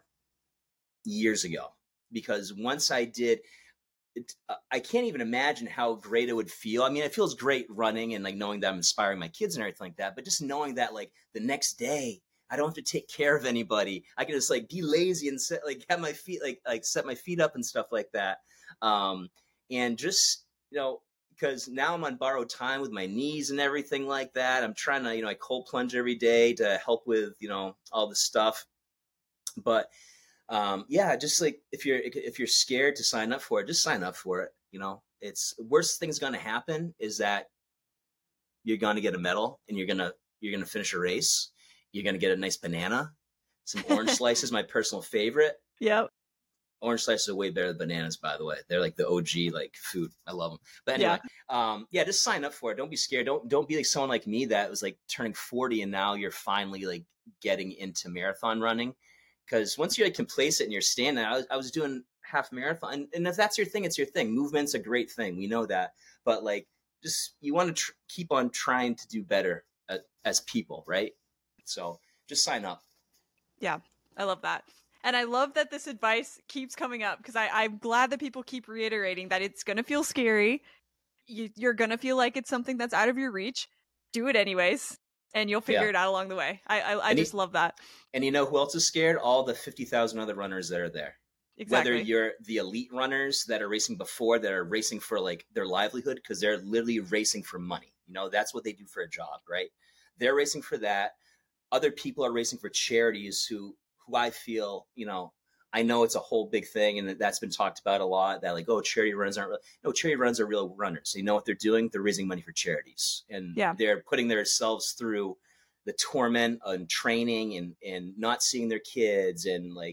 years ago, because once I did, it, uh, I can't even imagine how great it would feel. I mean, it feels great running and like knowing that I'm inspiring my kids and everything like that, but just knowing that like the next day I don't have to take care of anybody. I can just like be lazy and set, like have my feet, like, like set my feet up and stuff like that. Um, and just, you know, because now I'm on borrowed time with my knees and everything like that. I'm trying to, you know, I cold plunge every day to help with, you know, all the stuff. But um, yeah, just like if you're if you're scared to sign up for it, just sign up for it. You know, it's worst thing's going to happen is that you're going to get a medal, and you're gonna you're gonna finish a race. You're gonna get a nice banana, some orange slices, my personal favorite. Yep. Orange slices are way better than bananas, by the way. They're like the O G like food. I love them. But anyway, yeah. um, yeah, just sign up for it. Don't be scared. Don't don't be like someone like me that was like turning forty and now you're finally like getting into marathon running. Because once you're like complacent and you're standing, I was, I was doing half marathon, and, and if that's your thing, it's your thing. Movement's a great thing, we know that. But like, just you want to tr- keep on trying to do better as, as people, right? So just sign up. Yeah, I love that. And I love that this advice keeps coming up, because I'm glad that people keep reiterating that it's going to feel scary. You, you're going to feel like it's something that's out of your reach. Do it anyways, and you'll figure Yeah. it out along the way. I I, I And just you- love that. And you know who else is scared? All the fifty thousand other runners that are there. Exactly. Whether you're the elite runners that are racing before, that are racing for like their livelihood, because they're literally racing for money. You know, that's what they do for a job, right? They're racing for that. Other people are racing for charities who, who I feel, you know, I know it's a whole big thing, and that's been talked about a lot, that like, oh, charity runs aren't real. No, charity runs are real runners. You know what they're doing? They're raising money for charities, and Yeah. they're putting themselves through the torment and training and, and not seeing their kids and like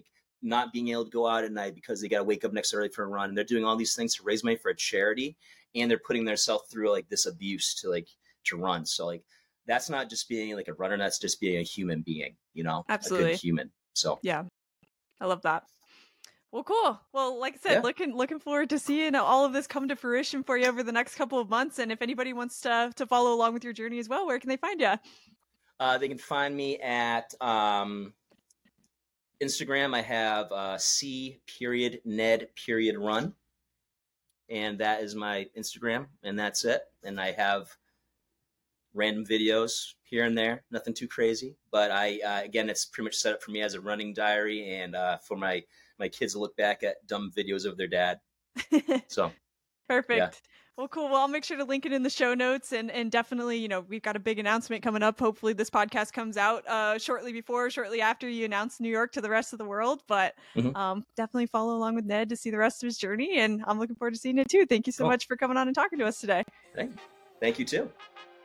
not being able to go out at night because they got to wake up next early for a run. And they're doing all these things to raise money for a charity, and they're putting themselves through like this abuse to like to run. So like that's not just being like a runner, that's just being a human being, you know, Absolutely. a good human. So yeah, I love that. Well, cool. Well, like I said, Yeah. looking looking forward to seeing all of this come to fruition for you over the next couple of months. And if anybody wants to to follow along with your journey as well, where can they find you? Uh, they can find me at um, Instagram. I have uh, C period Ned period run, and that is my Instagram, and that's it. And I have random videos here and there, nothing too crazy. But I uh, again, it's pretty much set up for me as a running diary, and uh, for my my kids to look back at dumb videos of their dad. So Perfect. Yeah. Well, cool. Well, I'll make sure to link it in the show notes, and and definitely, you know, we've got a big announcement coming up. Hopefully this podcast comes out uh, shortly before, shortly after you announce New York to the rest of the world. But Mhm. um, definitely follow along with Ned to see the rest of his journey. And I'm looking forward to seeing it too. Thank you so Cool. much for coming on and talking to us today. Thank, thank you too.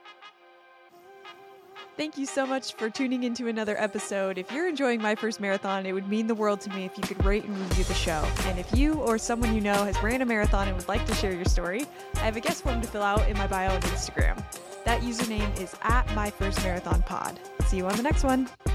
Thank you so much for tuning into another episode. If you're enjoying My First Marathon, it would mean the world to me if you could rate and review the show. And if you or someone you know has ran a marathon and would like to share your story, I have a guest form to fill out in my bio on Instagram. That username is at My First Marathon Pod. See you on the next one.